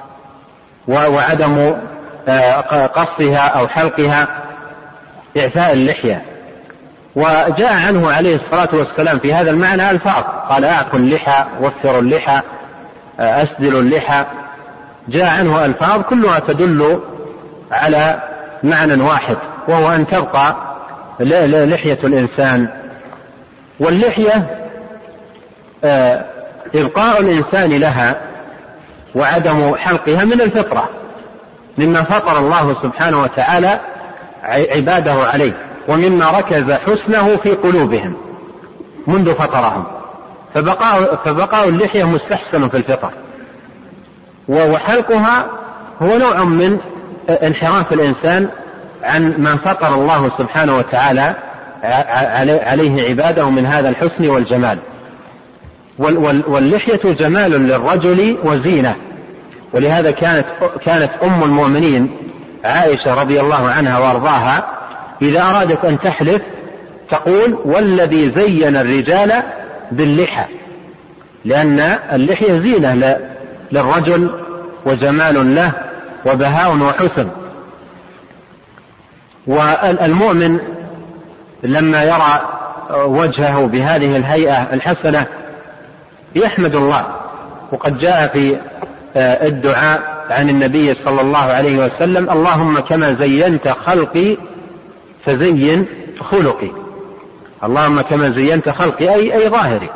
وعدم قصها أو حلقها، إعفاء اللحية. وجاء عنه عليه الصلاة والسلام في هذا المعنى ألفاظ، قال أعفوا اللحى، وفروا اللحى، أسدلوا اللحى، جاء عنه ألفاظ كلها تدل على معنى واحد، وهو أن تبقى لحية الإنسان. واللحية إبقاء الإنسان لها وعدم حلقها من الفطرة، مما فطر الله سبحانه وتعالى عباده عليه، ومما ركز حسنه في قلوبهم منذ فطرهم، فبقاء, فبقاء اللحية مستحسن في الفطر، وحلقها هو نوع من انحراف الإنسان عن ما فطر الله سبحانه وتعالى عليه عباده من هذا الحسن والجمال. واللحية جمال للرجل وزينة، ولهذا كانت كانت أم المؤمنين عائشة رضي الله عنها وارضاها إذا أرادت أن تحلف تقول والذي زين الرجال باللحى، لأن اللحية زينة للرجل وجمال له وبهاء وحسن. والمؤمن لما يرى وجهه بهذه الهيئة الحسنة يحمد الله. وقد جاء في الدعاء عن النبي صلى الله عليه وسلم اللهم كما زينت خلقي فزين خلقي، اللهم كما زينت خلقي أي, أي ظاهري.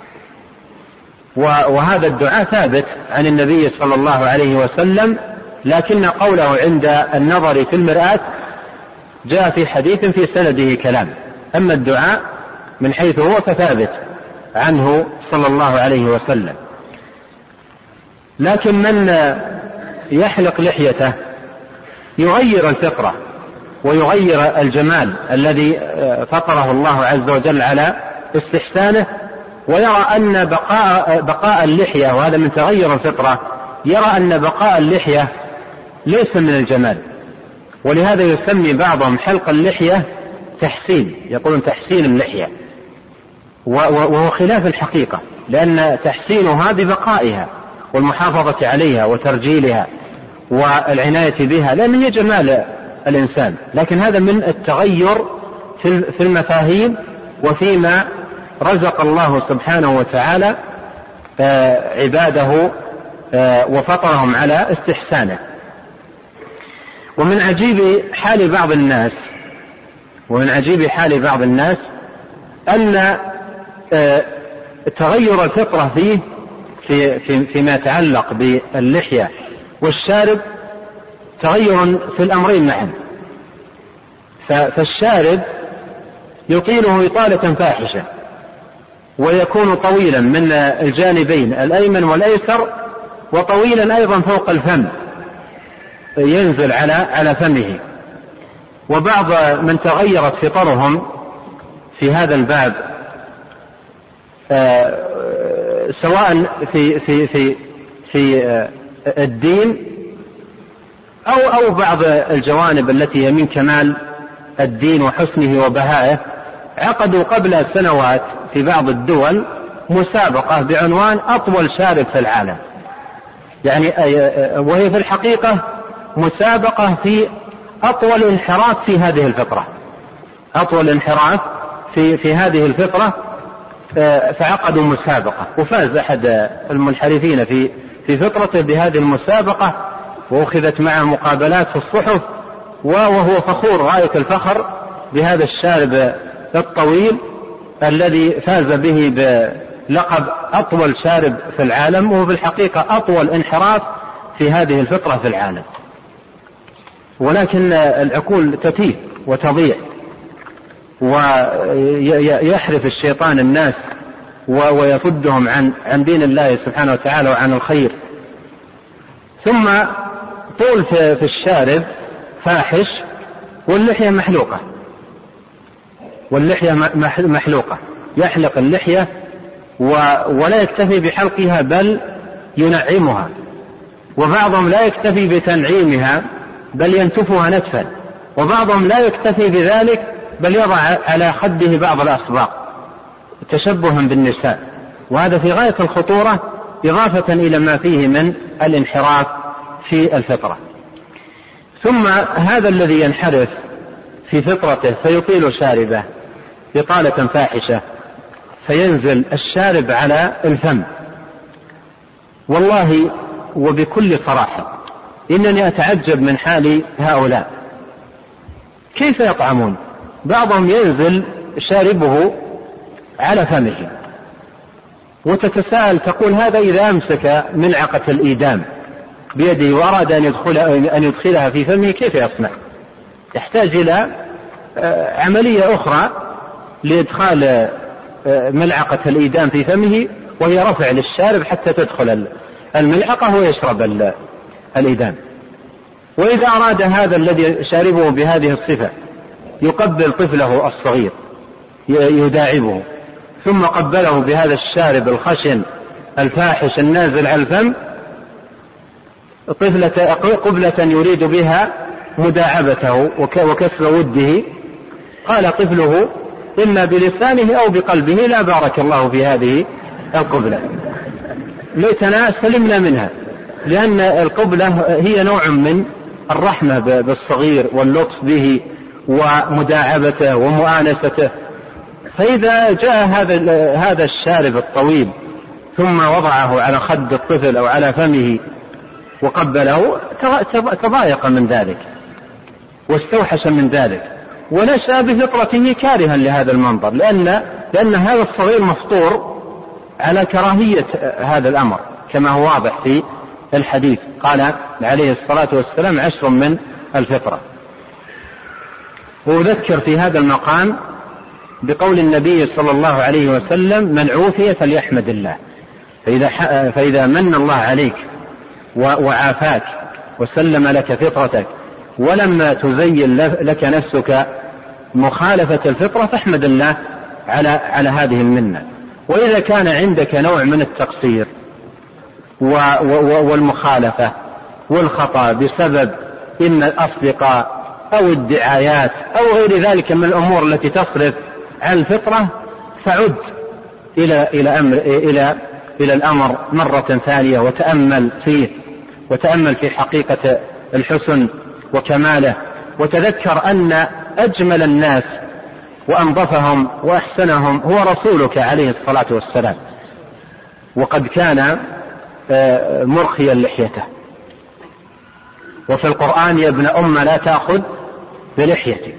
وهذا الدعاء ثابت عن النبي صلى الله عليه وسلم، لكن قوله عند النظر في المرآة جاء في حديث في سنده كلام، أما الدعاء من حيث هو فثابت عنه صلى الله عليه وسلم. لكن من يحلق لحيته يغير الفطرة ويغير الجمال الذي فطره الله عز وجل على استحسانه، ويرى أن بقاء, بقاء اللحية، وهذا من تغير الفطرة، يرى أن بقاء اللحية ليس من الجمال، ولهذا يسمي بعضهم حلق اللحية تحسين، يقولون تحسين اللحية، وهو خلاف الحقيقة، لأن تحسينها ببقائها والمحافظة عليها وترجيلها والعناية بها، لأن هي جمال الإنسان، لكن هذا من التغير في المفاهيم وفيما رزق الله سبحانه وتعالى عباده وفطرهم على استحسانه. ومن عجيب حال بعض الناس ومن عجيب حال بعض الناس أن تغير الفطرة فيه في في فيما يتعلق باللحية والشارب تغير في الأمرين معا. فالشارب يطيله إطالة فاحشة ويكون طويلا من الجانبين الأيمن والأيسر، وطويلا أيضا فوق الفم ينزل على على فمه. وبعض من تغيرت فطرهم في هذا الباب سواء في في في في الدين أو أو بعض الجوانب التي هي من كمال الدين وحسنه وبهائه، عقدوا قبل سنوات في بعض الدول مسابقة بعنوان أطول شارب في العالم، يعني وهي في الحقيقة مسابقة في أطول انحراف في هذه الفطرة، أطول انحراف في في هذه الفطرة. فعقدوا مسابقة وفاز أحد المنحرفين في في فطرته بهذه المسابقة، وأخذت معه مقابلات في الصحف، وهو فخور غاية الفخر بهذا الشارب الطويل الذي فاز به بلقب أطول شارب في العالم، وهو في الحقيقة أطول انحراف في هذه الفطرة في العالم. ولكن العقول تتيه وتضيع، ويحرف الشيطان الناس ويفدهم عن عن دين الله سبحانه وتعالى وعن الخير. ثم طول في الشارب فاحش، واللحية محلوقة، واللحية محلوقة يحلق اللحية ولا يكتفي بحلقها بل ينعمها، وبعضهم لا يكتفي بتنعيمها بل ينتفها نتفا، وبعضهم لا يكتفي بذلك بل يضع على خده بعض الأصباغ تشبها بالنساء، وهذا في غاية الخطورة إضافة إلى ما فيه من الانحراف في الفطرة. ثم هذا الذي ينحرف في فطرته فيطيل شاربه إطالة فاحشة فينزل الشارب على الفم. والله وبكل صراحة إنني أتعجب من حال هؤلاء، كيف يطعمون؟ بعضهم ينزل شاربه على فمه، وتتساءل تقول هذا إذا أمسك ملعقة الإيدام بيده وأراد أن يدخلها, أن يدخلها في فمه كيف يصنع؟ يحتاج إلى عملية أخرى لإدخال ملعقة الإيدام في فمه، وهي رفع للشارب حتى تدخل الملعقة ويشرب الإيدام. وإذا أراد هذا الذي شاربه بهذه الصفة يقبل طفله الصغير يداعبه، ثم قبله بهذا الشارب الخشن الفاحش النازل على الفم طفلة قبلة يريد بها مداعبته وكسر وده، قال طفله إما بلسانه أو بقلبه لا بارك الله في هذه القبلة، ليتنا سلمنا منها، لأن القبلة هي نوع من الرحمة بالصغير واللطف به ومداعبته ومؤانسته. فإذا جاء هذا هذا الشارب الطويل ثم وضعه على خد الطفل أو على فمه وقبله تضايق من ذلك واستوحش من ذلك، ونشأ بفطرته كارها لهذا المنظر، لأن لأن هذا الصغير مفطور على كراهية هذا الأمر كما هو واضح في الحديث، قال عليه الصلاة والسلام عشر من الفطرة. وأذكر في هذا المقام بقول النبي صلى الله عليه وسلم من عوفي فليحمد الله، فإذا, فإذا من الله عليك وعافاك وسلم لك فطرتك ولما تزين لك نفسك مخالفة الفطرة فاحمد الله على, على هذه المنة. وإذا كان عندك نوع من التقصير والمخالفة والخطأ بسبب إما الأصدقاء أو الدعايات أو غير ذلك من الأمور التي تصرف عن الفطرة، فعد إلى إلى أمر إلى إلى الأمر مرة ثانية وتأمل فيه، وتأمل في حقيقة الحسن وكماله، وتذكر أن أجمل الناس وأنظفهم وأحسنهم هو رسولك عليه الصلاة والسلام، وقد كان مرخيا لحيته. وفي القرآن يا ابن أم لا تأخذ بلحيتي،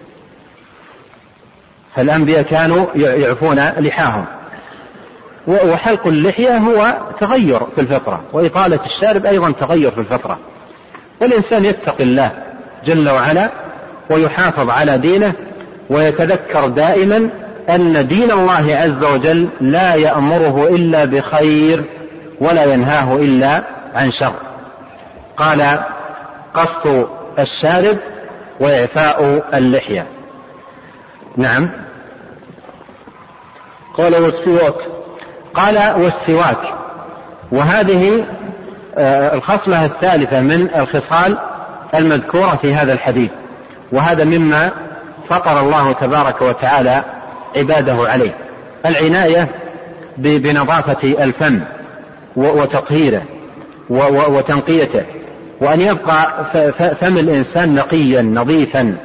فالأنبياء كانوا يعفون لحاهم. وحلق اللحية هو تغير في الفطرة، وإطالة الشارب أيضا تغير في الفطرة. والإنسان يتقي الله جل وعلا ويحافظ على دينه، ويتذكر دائما أن دين الله عز وجل لا يأمره إلا بخير ولا ينهاه إلا عن شر. قال قص الشارب وإعفاء اللحية. نعم. قال والسواك. قال والسواك، وهذه الخصلة الثالثة من الخصال المذكورة في هذا الحديث، وهذا مما فطر الله تبارك وتعالى عباده عليه، العناية بنظافة الفم وتطهيره وتنقيته، وأن يبقى فم الإنسان نقيا نظيفا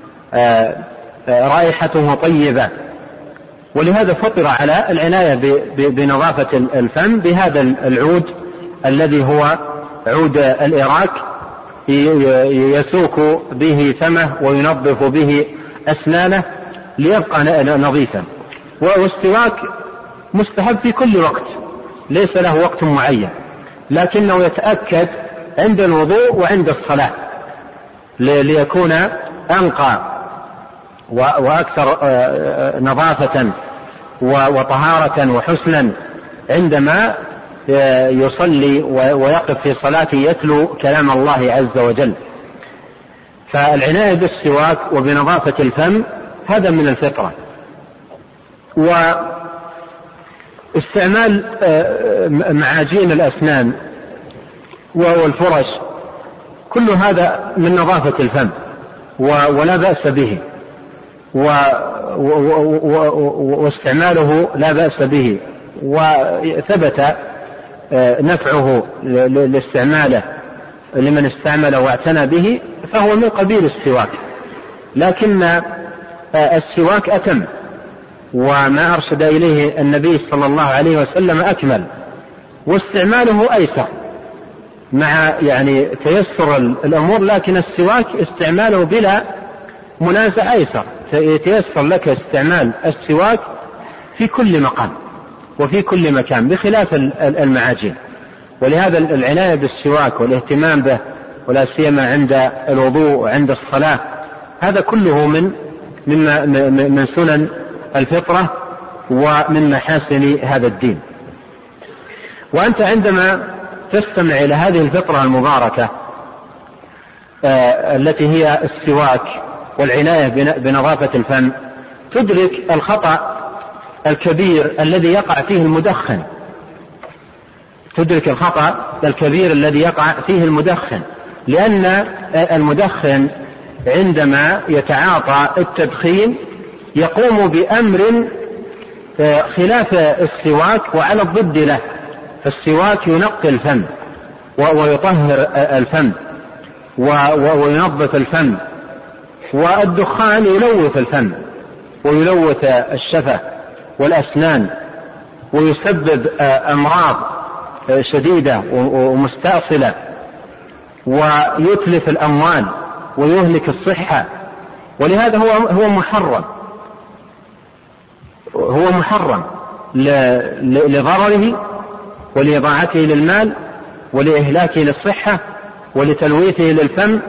رائحته طيبة. ولهذا فطر على العناية بنظافة الفم بهذا العود الذي هو عود الإراك، يسوك به فمه وينظف به أسنانه ليبقى نظيفا. والسواك مستحب في كل وقت، ليس له وقت معين، لكنه يتأكد عند الوضوء وعند الصلاة ليكون أنقى وأكثر نظافة وطهارة وحسنا عندما يصلي ويقف في صلاته يتلو كلام الله عز وجل. فالعناية بالسواك وبنظافة الفم هذا من الفطرة. واستعمال معاجين الأسنان والفرش كل هذا من نظافة الفم ولا بأس به، واستعماله لا بأس به، وثبت نفعه لاستعماله لمن استعمله واعتنى به، فهو من قبيل السواك. لكن السواك أتم، وما أرشد إليه النبي صلى الله عليه وسلم أكمل، واستعماله أيسر مع يعني تيسر الأمور، لكن السواك استعماله بلا منازع أيسر، يتيسر لك استعمال السواك في كل مقام وفي كل مكان بخلاف المعاجين. ولهذا العناية بالسواك والاهتمام به، ولا سيما عند الوضوء وعند الصلاة، هذا كله من مما من سنن الفطرة ومن محاسن هذا الدين. وأنت عندما تستمع إلى هذه الفطرة المباركة التي هي السواك والعناية بنظافة الفم، تدرك الخطأ الكبير الذي يقع فيه المدخن تدرك الخطأ الكبير الذي يقع فيه المدخن لأن المدخن عندما يتعاطى التدخين يقوم بأمر خلاف السواك وعلى الضد له. فالسواك ينقي الفم ويطهر الفم وينظف الفم، والدخان يلوث الفم ويلوث الشفة والأسنان، ويسبب أمراض شديدة ومستأصلة، ويتلف الأموال ويهلك الصحة. ولهذا هو هو محرم هو محرم لضرره ولإضاعته للمال ولإهلاكه للصحة ولتلويثه للفم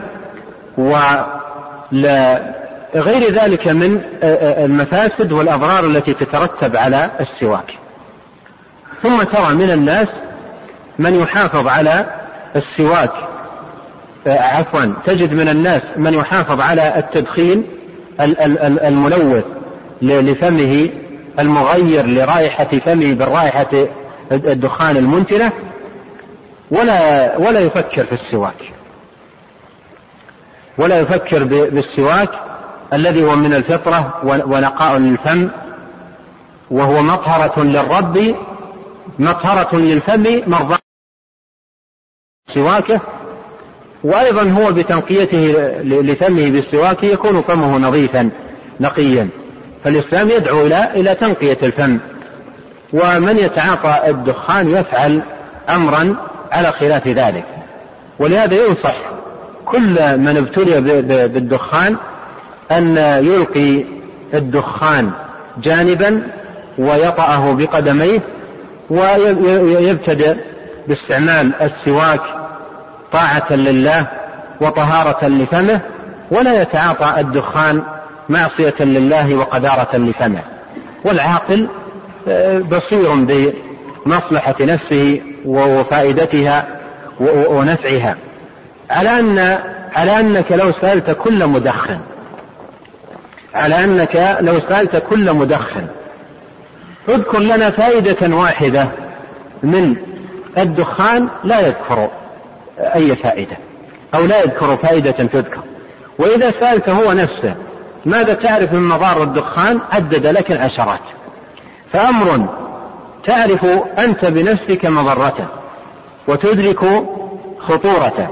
وغير ذلك من المفاسد والأضرار التي تترتب على السواك. ثم ترى من الناس من يحافظ على السواك عفوا تجد من الناس من يحافظ على التدخين الملوث لفمه المغير لرائحة فمه بالرائحة الدخان المنتنة، ولا ولا يفكر في السواك. ولا يفكر بالسواك الذي هو من الفطرة ونقاء للفم، وهو مطهرة للرب مطهرة للفم مرضاة سواكه، وأيضا هو بتنقيته لفمه بالسواك يكون فمه نظيفا نقيا. فالإسلام يدعو إلى إلى تنقية الفم، ومن يتعاطى الدخان يفعل أمرا على خلاف ذلك. ولهذا ينصح كل من ابتلي بالدخان أن يلقي الدخان جانبا ويطأه بقدميه، ويبتدئ باستعمال السواك طاعة لله وطهارة لفمه، ولا يتعاطى الدخان معصية لله وقدارة لفمه. والعاقل بصير بمصلحة نفسه وفائدتها ونفعها، على أن على أنك لو سألت كل مدخن على أنك لو سألت كل مدخن اذكر لنا فائدة واحدة من الدخان، لا يذكر أي فائدة أو لا يذكر فائدة تذكر. وإذا سألت هو نفسه ماذا تعرف من مضار الدخان عدد لك العشرات. فأمر تعرف أنت بنفسك مضرته وتدرك خطورته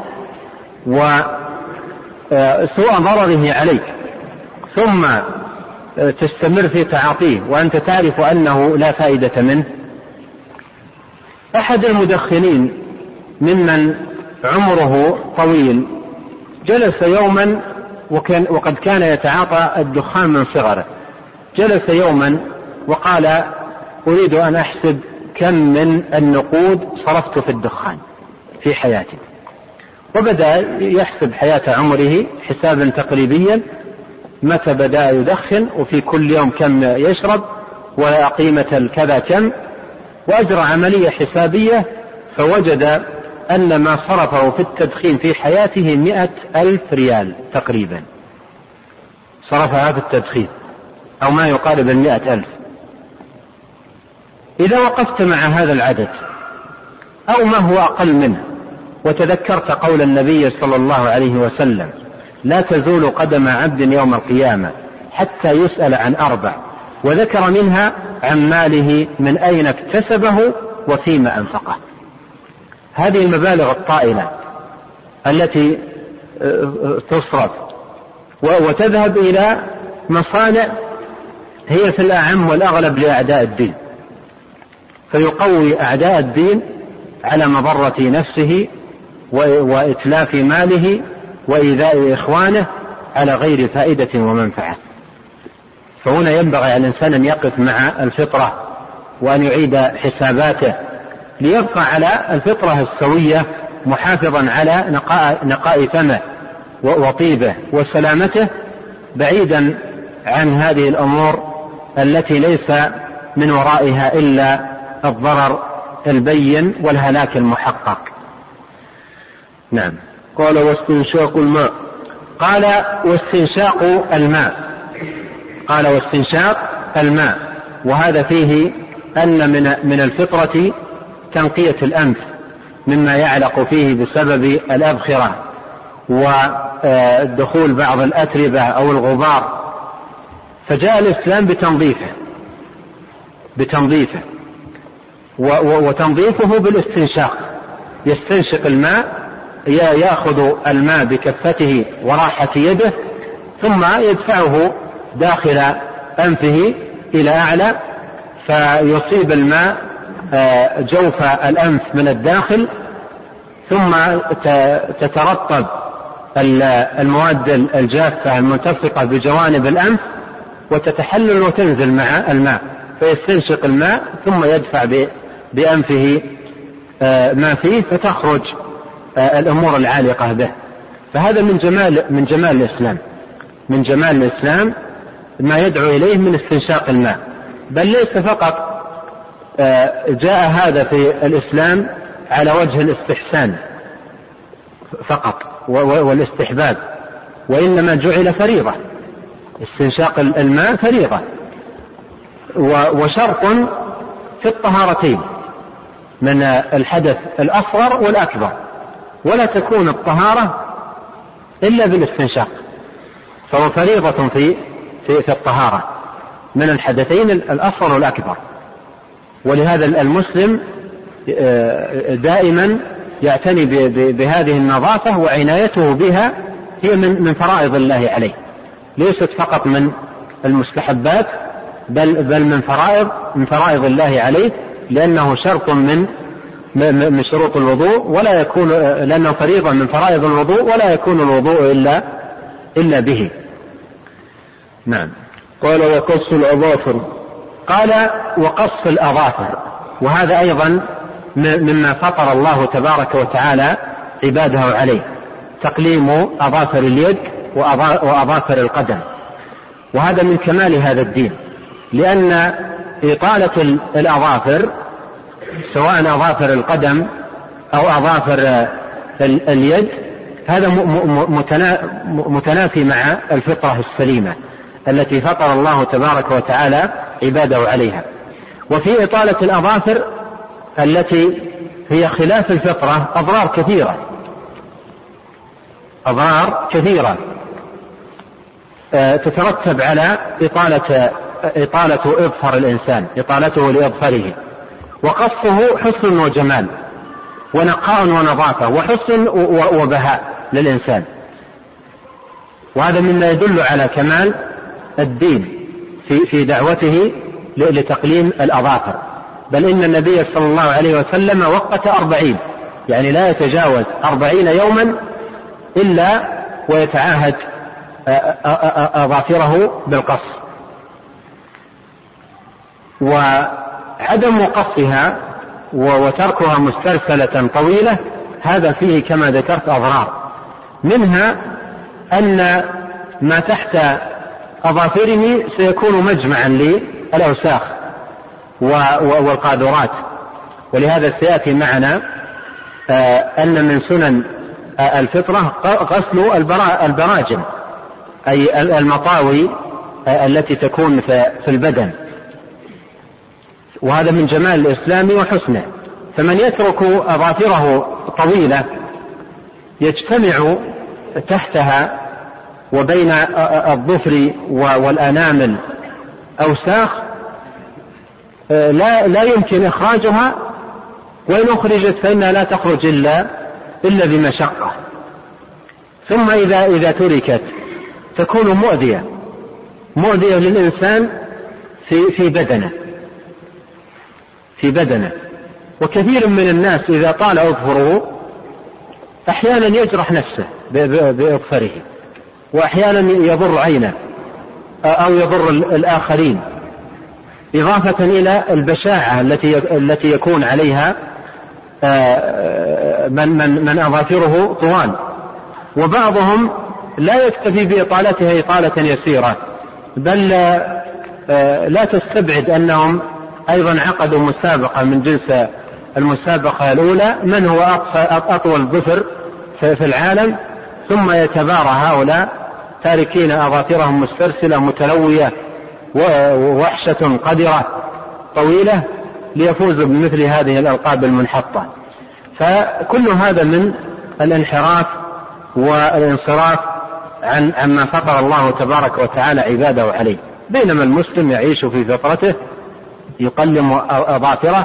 وسوء ضرره عليك، ثم تستمر في تعاطيه وأنت تعرف أنه لا فائدة منه. أحد المدخنين ممن عمره طويل جلس يوما وكان وقد كان يتعاطى الدخان من صغره، جلس يوما وقال أريد أن أحسب كم من النقود صرفت في الدخان في حياتي، وبدأ يحسب حياة عمره حسابا تقريبيا، متى بدأ يدخن وفي كل يوم كم يشرب وقيمة الكذا كم، وأجرى عملية حسابية فوجد أن ما صرفه في التدخين في حياته مئة ألف ريال تقريبا صرفها في التدخين، أو ما يقارب المئة ألف. إذا وقفت مع هذا العدد أو ما هو أقل منه وتذكرت قول النبي صلى الله عليه وسلم لا تزول قدم عبد يوم القيامة حتى يسأل عن أربع، وذكر منها عن ماله من أين اكتسبه وفيما أنفقه. هذه المبالغ الطائلة التي تصرف وتذهب إلى مصانع هي في الأعم والأغلب لأعداء الدين، فيقوي أعداء الدين على مضرة نفسه وإتلاف ماله وإيذاء إخوانه على غير فائدة ومنفعة. فهنا ينبغي على الإنسان أن يقف مع الفطرة وأن يعيد حساباته ليبقى على الفطرة السوية محافظا على نقاء, نقاء فمه وطيبه وسلامته، بعيدا عن هذه الأمور التي ليس من ورائها إلا الضرر البين والهلاك المحقق. نعم. قال واستنشاق الماء. قال واستنشاق الماء قال واستنشاق الماء وهذا فيه أن من من الفطرة تنقية الأنف مما يعلق فيه بسبب الأبخرة ودخول بعض الأتربة أو الغبار، فجاء الإسلام بتنظيفه بتنظيفه وتنظيفه بالاستنشاق. يستنشق الماء، يأخذ الماء بكفته وراحة يده ثم يدفعه داخل أنفه إلى أعلى فيصيب الماء جوف الأنف من الداخل، ثم تترطب المواد الجافة الملتصقة بجوانب الأنف وتتحلل وتنزل مع الماء، فيستنشق الماء ثم يدفع بأنفه ما فيه فتخرج الأمور العالقة به. فهذا من جمال من جمال الإسلام من جمال الإسلام ما يدعو إليه من استنشاق الماء. بل ليس فقط جاء هذا في الإسلام على وجه الاستحسان فقط والاستحباب، وإنما جعل فريضة. استنشاق الماء فريضة وشرط في الطهارتين من الحدث الأصغر والأكبر، ولا تكون الطهارة إلا بالاستنشاق، فهو فريضة في في, في الطهارة من الحدثين الأصغر والأكبر. ولهذا المسلم دائما يعتني بهذه النظافة، وعنايته بها هي من من فرائض الله عليه، ليست فقط من المستحبات بل بل من فرائض من فرائض الله عليه، لأنه شرط من من شروط الوضوء، ولا يكون لأنه فريضة من فرائض الوضوء، ولا يكون الوضوء إلا إلا به. نعم. قال وقص الأظافر. قال وقص الأظافر، وهذا أيضا مما فطر الله تبارك وتعالى عباده عليه، تقليم أظافر اليد وأظافر القدم، وهذا من كمال هذا الدين، لأن إطالة الأظافر سواء أظافر القدم أو أظافر اليد هذا متنافي مع الفطرة السليمة التي فطر الله تبارك وتعالى عباده عليها. وفي إطالة الأظافر التي هي خلاف الفطرة أضرار كثيرة أضرار كثيرة تترتب على إطالة إطالة إظفر الإنسان، إطالته لإظفره، وقصه حسن وجمال ونقاء ونظافة وحسن وبهاء للإنسان، وهذا مما يدل على كمال الدين في في دعوته لتقليم الأظافر. بل إن النبي صلى الله عليه وسلم وقت أربعين، يعني لا يتجاوز أربعين يوما إلا ويتعاهد أظافره بالقص. وعدم قصها وتركها مسترسلة طويلة هذا فيه كما ذكرت أضرار، منها أن ما تحت أظافره سيكون مجمعا للأوساخ والقاذورات، ولهذا سيأتي معنا أن من سنن الفطرة غسل البراجم، أي المطاوي التي تكون في البدن، وهذا من جمال الإسلام وحسنه. فمن يترك أظافره طويلة يجتمع تحتها وبين الظفر والأنامل أوساخ لا, لا يمكن إخراجها، وإن أخرجت فإنها لا تخرج إلا, إلا بمشقة. ثم إذا, إذا تركت تكون مؤذية مؤذية للإنسان في, في بدنه في بدنه وكثير من الناس إذا طال أظفره أحيانا يجرح نفسه بأظفره، وأحيانا يضر عينه أو يضر الآخرين، إضافة إلى البشاعة التي التي يكون عليها من من من أظافره طوال. وبعضهم لا يكتفي بإطالتها إطالة يسيرة، بل لا تستبعد أنهم أيضا عقدوا مسابقة من جنس المسابقة الأولى، من هو أطول ظفر في العالم، ثم يتبارى هؤلاء تاركين أظافرهم مسترسلة متلوية ووحشة قدرة طويلة ليفوزوا بمثل هذه الألقاب المنحطة. فكل هذا من الانحراف والانصراف عن عما فطر الله تبارك وتعالى عباده عليه، بينما المسلم يعيش في فطرته يقلم أظافره،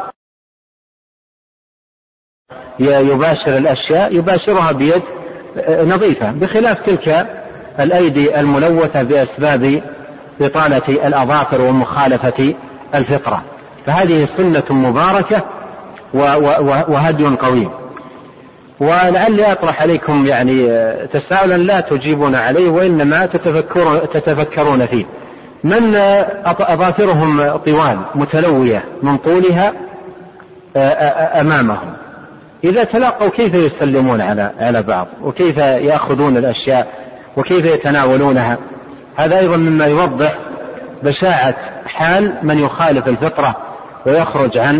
يباشر الأشياء يباشرها بيد نظيفة، بخلاف تلك الأيدي الملوثة بأسباب إطالة الأظافر ومخالفة الفطرة. فهذه سنة مباركة وهدي قوي. ولعلي أطرح عليكم يعني تساؤلا لا تجيبون عليه وإنما تتفكرون, تتفكرون فيه. من أظافرهم طوال متلوية من طولها أمامهم، إذا تلاقوا كيف يسلمون على على بعض، وكيف يأخذون الأشياء، وكيف يتناولونها؟ هذا أيضا مما يوضح بشاعة حال من يخالف الفطرة ويخرج عن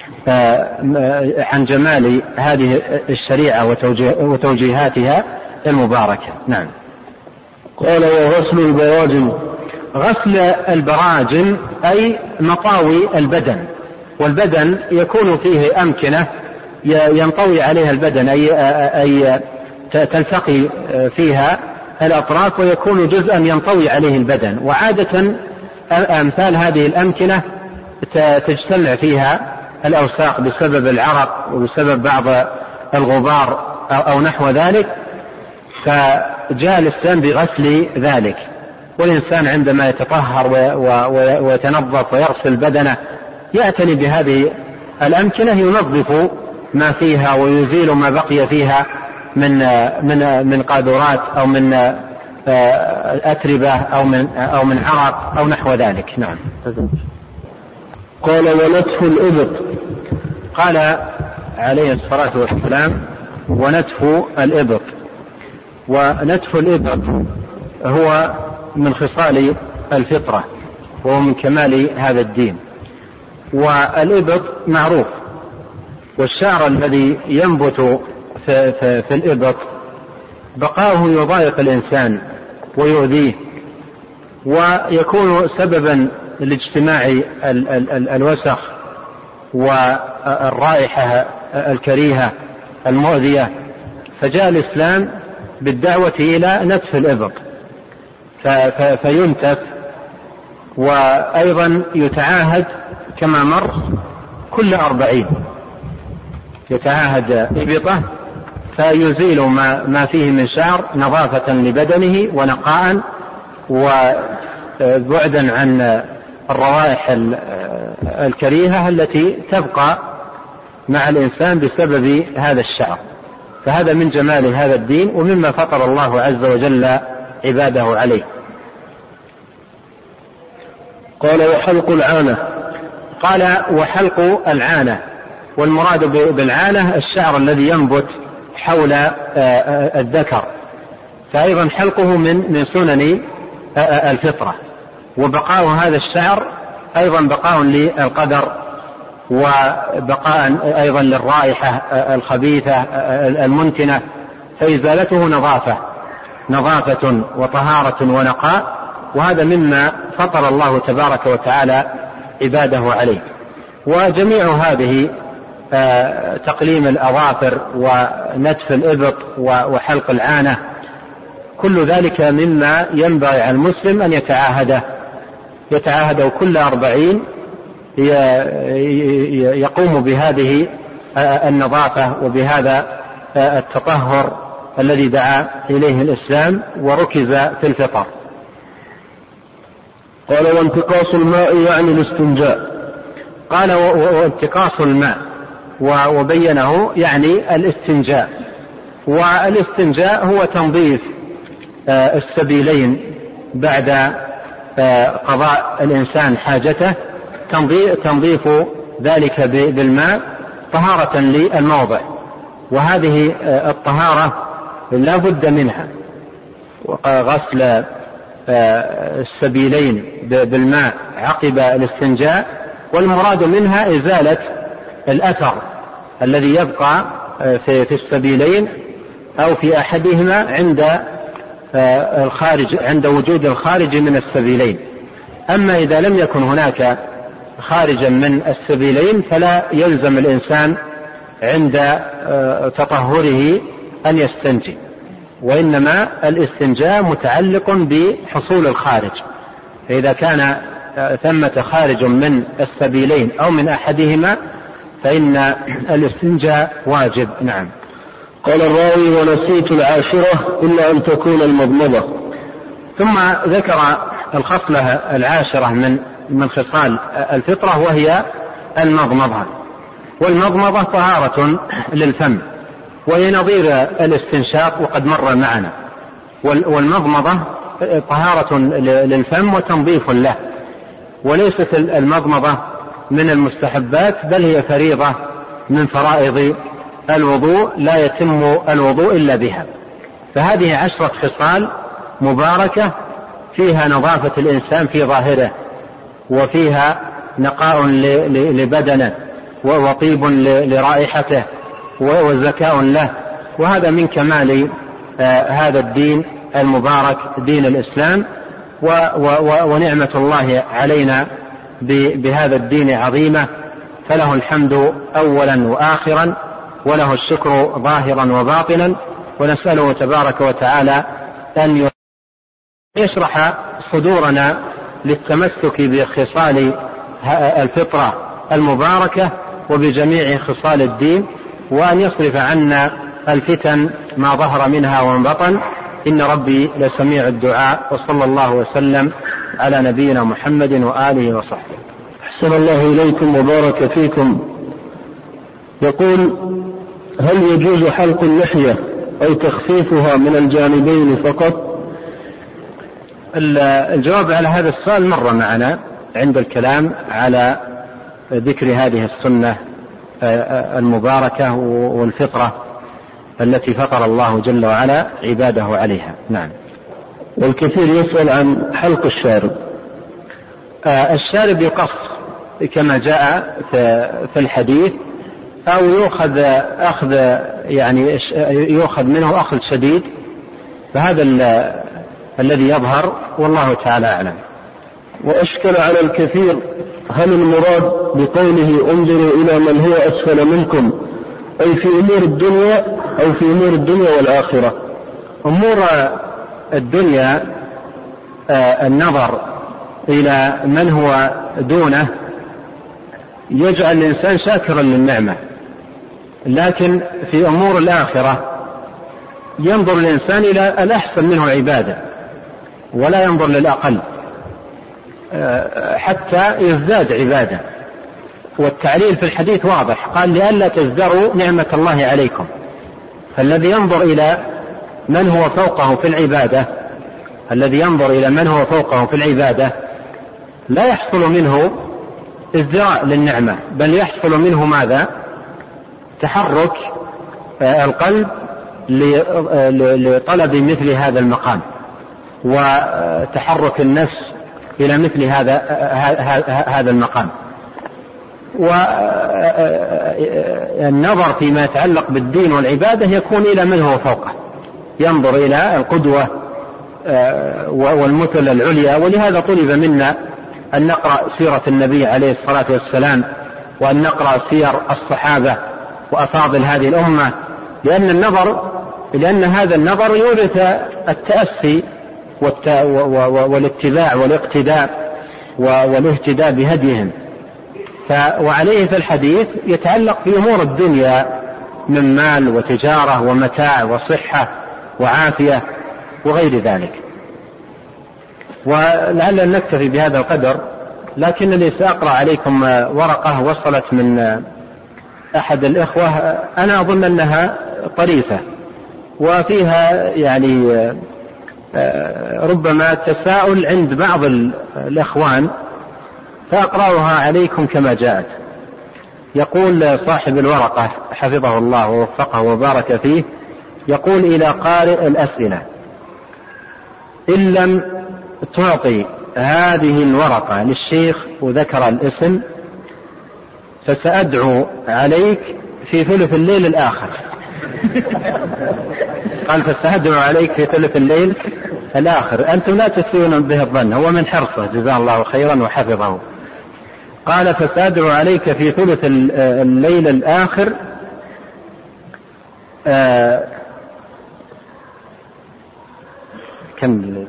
عن جمال هذه الشريعة وتوجيهاتها المباركة. نعم. قال وغسل البراجم. غسل البراجم أي مطاوي البدن، والبدن يكون فيه أمكنة ينطوي عليها البدن، أي, أي تلتقي فيها الأطراف ويكون جزءا ينطوي عليه البدن. وعادة أمثال هذه الأمكنة تجتمع فيها الأوساخ بسبب العرق وبسبب بعض الغبار أو نحو ذلك، فجاء الإسلام بغسل ذلك. والإنسان عندما يتطهر ويتنظف ويغسل بدنه يعتني بهذه الأمكنة، ينظف ما فيها ويزيل ما بقي فيها من من من قاذورات أو من أتربة أو من أو من عرق أو نحو ذلك. نعم. قال ونتف الإبط. قال عليه الصلاة والسلام ونتف الإبط. ونتف الإبط هو من خصال الفطرة وهو من كمال هذا الدين. والإبط معروف، والشعر الذي ينبت في, في, في الإبط بقاؤه يضايق الإنسان ويؤذيه، ويكون سببا لاجتماع ال ال ال الوسخ والرائحة الكريهة المؤذية. فجاء الإسلام بالدعوة إلى نتف الإبط فينتف، وأيضا يتعاهد كما مر كل أربعين يتعاهد إبطه فيزيل ما, ما فيه من شعر نظافة لبدنه ونقاء وبعدا عن الروائح الكريهة التي تبقى مع الإنسان بسبب هذا الشعر. فهذا من جمال هذا الدين ومما فطر الله عز وجل عباده عليه. قال وحلق العانة. قال وحلق العانة، والمراد بالعانة الشعر الذي ينبت حول الذكر، فأيضا حلقه من من سنن الفطرة. وبقاء هذا الشعر أيضا بقاء للقدر وبقاء أيضا للرائحة الخبيثة المنتنة، فإزالته نظافة نظافة وطهارة ونقاء، وهذا مما فطر الله تبارك وتعالى عباده عليه. وجميع هذه تقليم الأظافر ونتف الإبط وحلق العانة كل ذلك مما ينبغي على المسلم أن يتعاهده يتعاهده كل أربعين يقوم بهذه النظافة وبهذا التطهر الذي دعا إليه الإسلام وركز في الفطر. قال وانتقاص الماء يعني الاستنجاء. قال وانتقاص الماء وبينه يعني الاستنجاء. والاستنجاء هو تنظيف السبيلين بعد قضاء الإنسان حاجته، تنظيف ذلك بالماء طهارة للموضع، وهذه الطهارة لا بد منها، غسل السبيلين بالماء عقب الاستنجاء، والمراد منها إزالة الأثر الذي يبقى في السبيلين أو في أحدهما عند الخارج عند وجود الخارج من السبيلين. أما إذا لم يكن هناك خارجا من السبيلين فلا يلزم الإنسان عند تطهره أن يستنجي، وإنما الاستنجاء متعلق بحصول الخارج، فإذا كان ثمة خارج من السبيلين أو من أحدهما فإن الاستنجاء واجب. نعم. قال الراوي ونسيت العاشرة إلا أن تكون المضمضة. ثم ذكر الخصلة العاشرة من من خصال الفطرة وهي المضمضة. والمضمضة طهارة للفم وهي نظير الاستنشاق وقد مر معنا. والمضمضة طهارة للفم وتنظيف له، وليست المضمضة من المستحبات بل هي فريضة من فرائض الوضوء لا يتم الوضوء إلا بها. فهذه عشرة خصال مباركة فيها نظافة الإنسان في ظاهره، وفيها نقاء لبدنه وطيب لرائحته وزكاء له، وهذا من كمال هذا الدين المبارك دين الإسلام. ونعمة الله علينا بهذا الدين عظيمة، فله الحمد أولا وآخرا، وله الشكر ظاهرا وباطنا، ونسأله تبارك وتعالى أن يشرح صدورنا للتمسك بخصال الفطرة المباركة وبجميع خصال الدين، وأن يصرف عنا الفتن ما ظهر منها وما بطن، إن ربي لسميع الدعاء. وصلى الله وسلم على نبينا محمد وآله وصحبه. أحسن الله إليكم وبارك فيكم. يقول: هل يجوز حلق اللحية أو تخفيفها من الجانبين فقط؟ الجواب على هذا السؤال مر معنا عند الكلام على ذكر هذه السنة المباركة والفطرة التي فطر الله جل وعلا عباده عليها. نعم. والكثير يسأل عن حلق الشارب. الشارب يقص كما جاء في الحديث، أو يؤخذ أخذ يعني يؤخذ منه أخذ شديد، فهذا الذي يظهر والله تعالى أعلم. وأشكل على الكثير هل المراد بقوله انظروا إلى من هو أسفل منكم أي في أمور الدنيا أو في أمور الدنيا والآخرة؟ أمور الدنيا النظر إلى من هو دونه يجعل الإنسان شاكرا للنعمة، لكن في أمور الآخرة ينظر الإنسان إلى الأحسن منه عبادة ولا ينظر للأقل حتى يزداد عبادة. والتعليل في الحديث واضح، قال: لئلا تزدروا نعمة الله عليكم. فالذي ينظر إلى من هو فوقه في العبادة الذي ينظر إلى من هو فوقه في العبادة لا يحصل منه ازدراء للنعمة، بل يحصل منه ماذا؟ تحرك القلب لطلب مثل هذا المقام، وتحرك النفس إلى مثل هذا هذا المقام. والنظر فيما يتعلق بالدين والعبادة يكون إلى من هو فوقه، ينظر إلى القدوة والمثل العليا. ولهذا طلب منا أن نقرأ سيرة النبي عليه الصلاة والسلام، وأن نقرأ سير الصحابة وأفاضل هذه الأمة، لأن النظر لأن هذا النظر يورث التأسي والاتباع والاقتداء والاهتداء بهديهم. وعليه في الحديث يتعلق في أمور الدنيا من مال وتجارة ومتاع وصحة وعافية وغير ذلك. ولعل أن نكتفي بهذا القدر، لكنني سأقرأ عليكم ورقة وصلت من أحد الإخوة، أنا أظن أنها طريفة وفيها يعني ربما تساؤل عند بعض الإخوان، فأقرأها عليكم كما جاءت. يقول صاحب الورقة حفظه الله ووفقه وبارك فيه، يقول: إلى قارئ الأسئلة: إن لم تعطي هذه الورقة للشيخ وذكر الاسم فسأدعو عليك في ثلث الليل الآخر. قال: فسأدعو عليك في ثلث الليل الآخر. أنتم لا تسيئون به الظن، هو من حرصه جزاه الله خيرا وحفظه. قال: فسأدعو عليك في ثلث الليل الآخر آه كم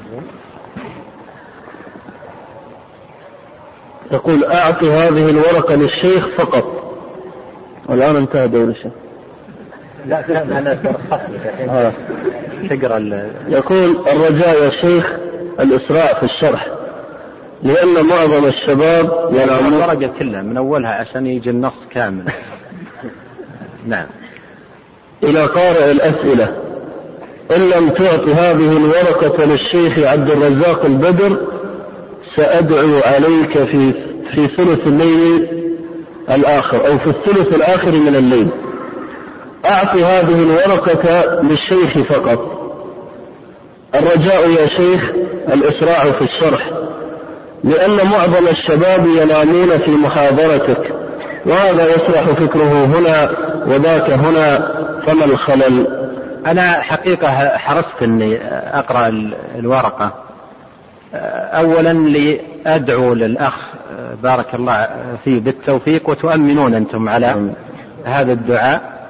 يقول: أعطي هذه الورقة للشيخ فقط. والآن انتهى دور الشيخ. لا أنا تقرأ. يقول: الرجاء يا شيخ الإسراع في الشرح، لأن معظم الشباب ينامون الورقة كلها من أولها عشان يجي النص كامل. نعم. إلى قارئ الأسئلة: إن لم تعطي هذه الورقة للشيخ عبد الرزاق البدر سأدعو عليك في في ثلث الليل الآخر أو في الثلث الآخر من الليل. أعطي هذه الورقة للشيخ فقط. الرجاء يا شيخ الإسراع في الشرح، لأن معظم الشباب ينامون في محاضرتك، وهذا يسرح فكره هنا وذاك هنا، فما الخلل؟ أنا حقيقة حرصت أني أقرأ الورقة أولا لأدعو للأخ بارك الله فيه بالتوفيق، وتؤمنون أنتم على هذا الدعاء.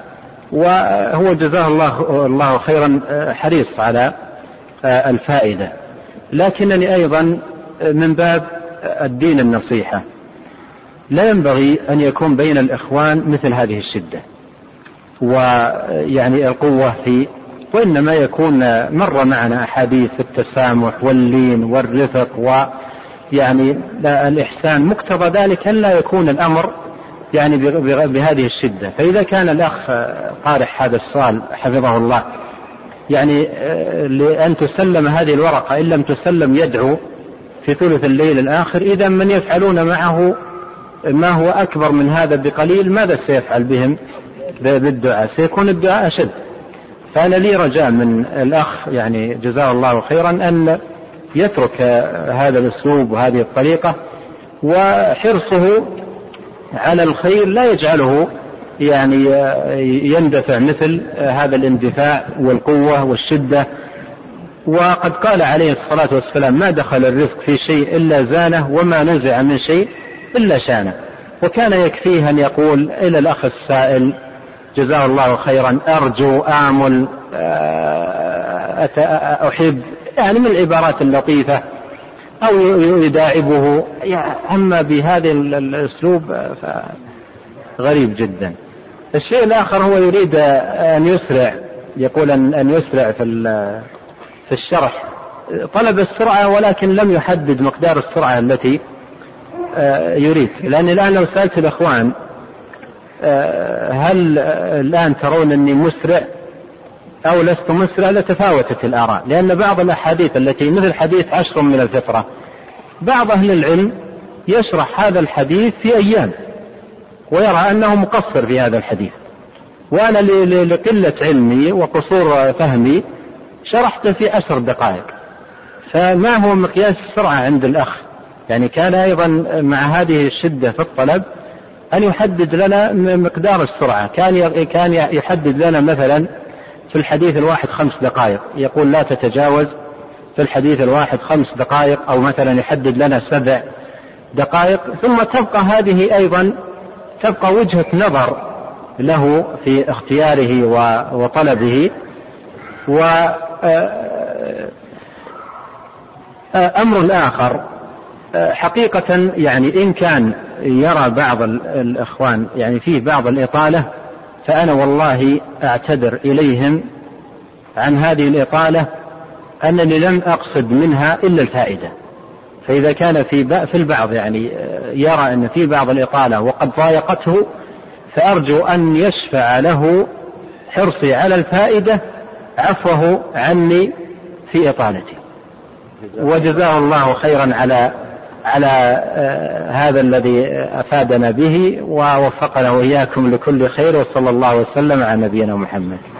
وهو جزاه الله, الله خيرا حريص على الفائدة. لكنني أيضا من باب الدين النصيحة، لا ينبغي أن يكون بين الإخوان مثل هذه الشدة ويعني القوة في، وإنما يكون مر معنا أحاديث التسامح واللين والرفق ويعني الإحسان، مقتضى ذلك أن لا يكون الأمر يعني بهذه الشدة. فإذا كان الأخ طارح هذا السؤال حفظه الله يعني لأن تسلم هذه الورقة، إن لم تسلم يدعو في ثلث الليل الآخر، إذا من يفعلون معه ما هو أكبر من هذا بقليل ماذا سيفعل بهم بالدعاء؟ سيكون الدعاء أشد. فأنا لي رجاء من الأخ يعني جزاه الله خيرا أن يترك هذا الأسلوب وهذه الطريقة، وحرصه على الخير لا يجعله يعني يندفع مثل هذا الاندفاع والقوة والشدة. وقد قال عليه الصلاة والسلام: ما دخل الرزق في شيء إلا زانه، وما نزع من شيء إلا شانه. وكان يكفيه أن يقول إلى الأخ السائل جزاه الله خيرا: أرجو، آمل، أحب، يعني من العبارات اللطيفة، أو يداعبه. أما بهذا الأسلوب فغريب جدا. الشيء الآخر هو يريد أن يسرع، يقول أن يسرع في الشرح، طلب السرعة ولكن لم يحدد مقدار السرعة التي يريد. لأن الآن لو سألت الأخوان هل الآن ترون أني مسرع أو لست مسرع لتفاوتت الآراء، لأن بعض الأحاديث التي مثل حديث عشر من الفطرة بعض أهل العلم يشرح هذا الحديث في أيام ويرى أنه مقصر في هذا الحديث، وأنا لقلة علمي وقصور فهمي شرحت في عشر دقائق. فما هو مقياس السرعة عند الأخ؟ يعني كان أيضا مع هذه الشدة في الطلب أن يحدد لنا مقدار السرعة. كان كان يحدد لنا مثلا في الحديث الواحد خمس دقائق، يقول لا تتجاوز في الحديث الواحد خمس دقائق، أو مثلا يحدد لنا سبع دقائق. ثم تبقى هذه أيضا تبقى وجهة نظر له في اختياره وطلبه. وأمر الآخر حقيقة يعني إن كان يرى بعض الإخوان يعني فيه بعض الإطالة، فأنا والله أعتذر إليهم عن هذه الإطالة، أنني لم أقصد منها إلا الفائدة. فإذا كان في في البعض يعني يرى أن في بعض الإطالة وقد ضايقته، فأرجو أن يشفع له حرصي على الفائدة عفوه عني في إطالتي. وجزاه الله خيرا على على هذا الذي أفادنا به، ووفقنا وإياكم لكل خير، وصلى الله وسلم على نبينا محمد.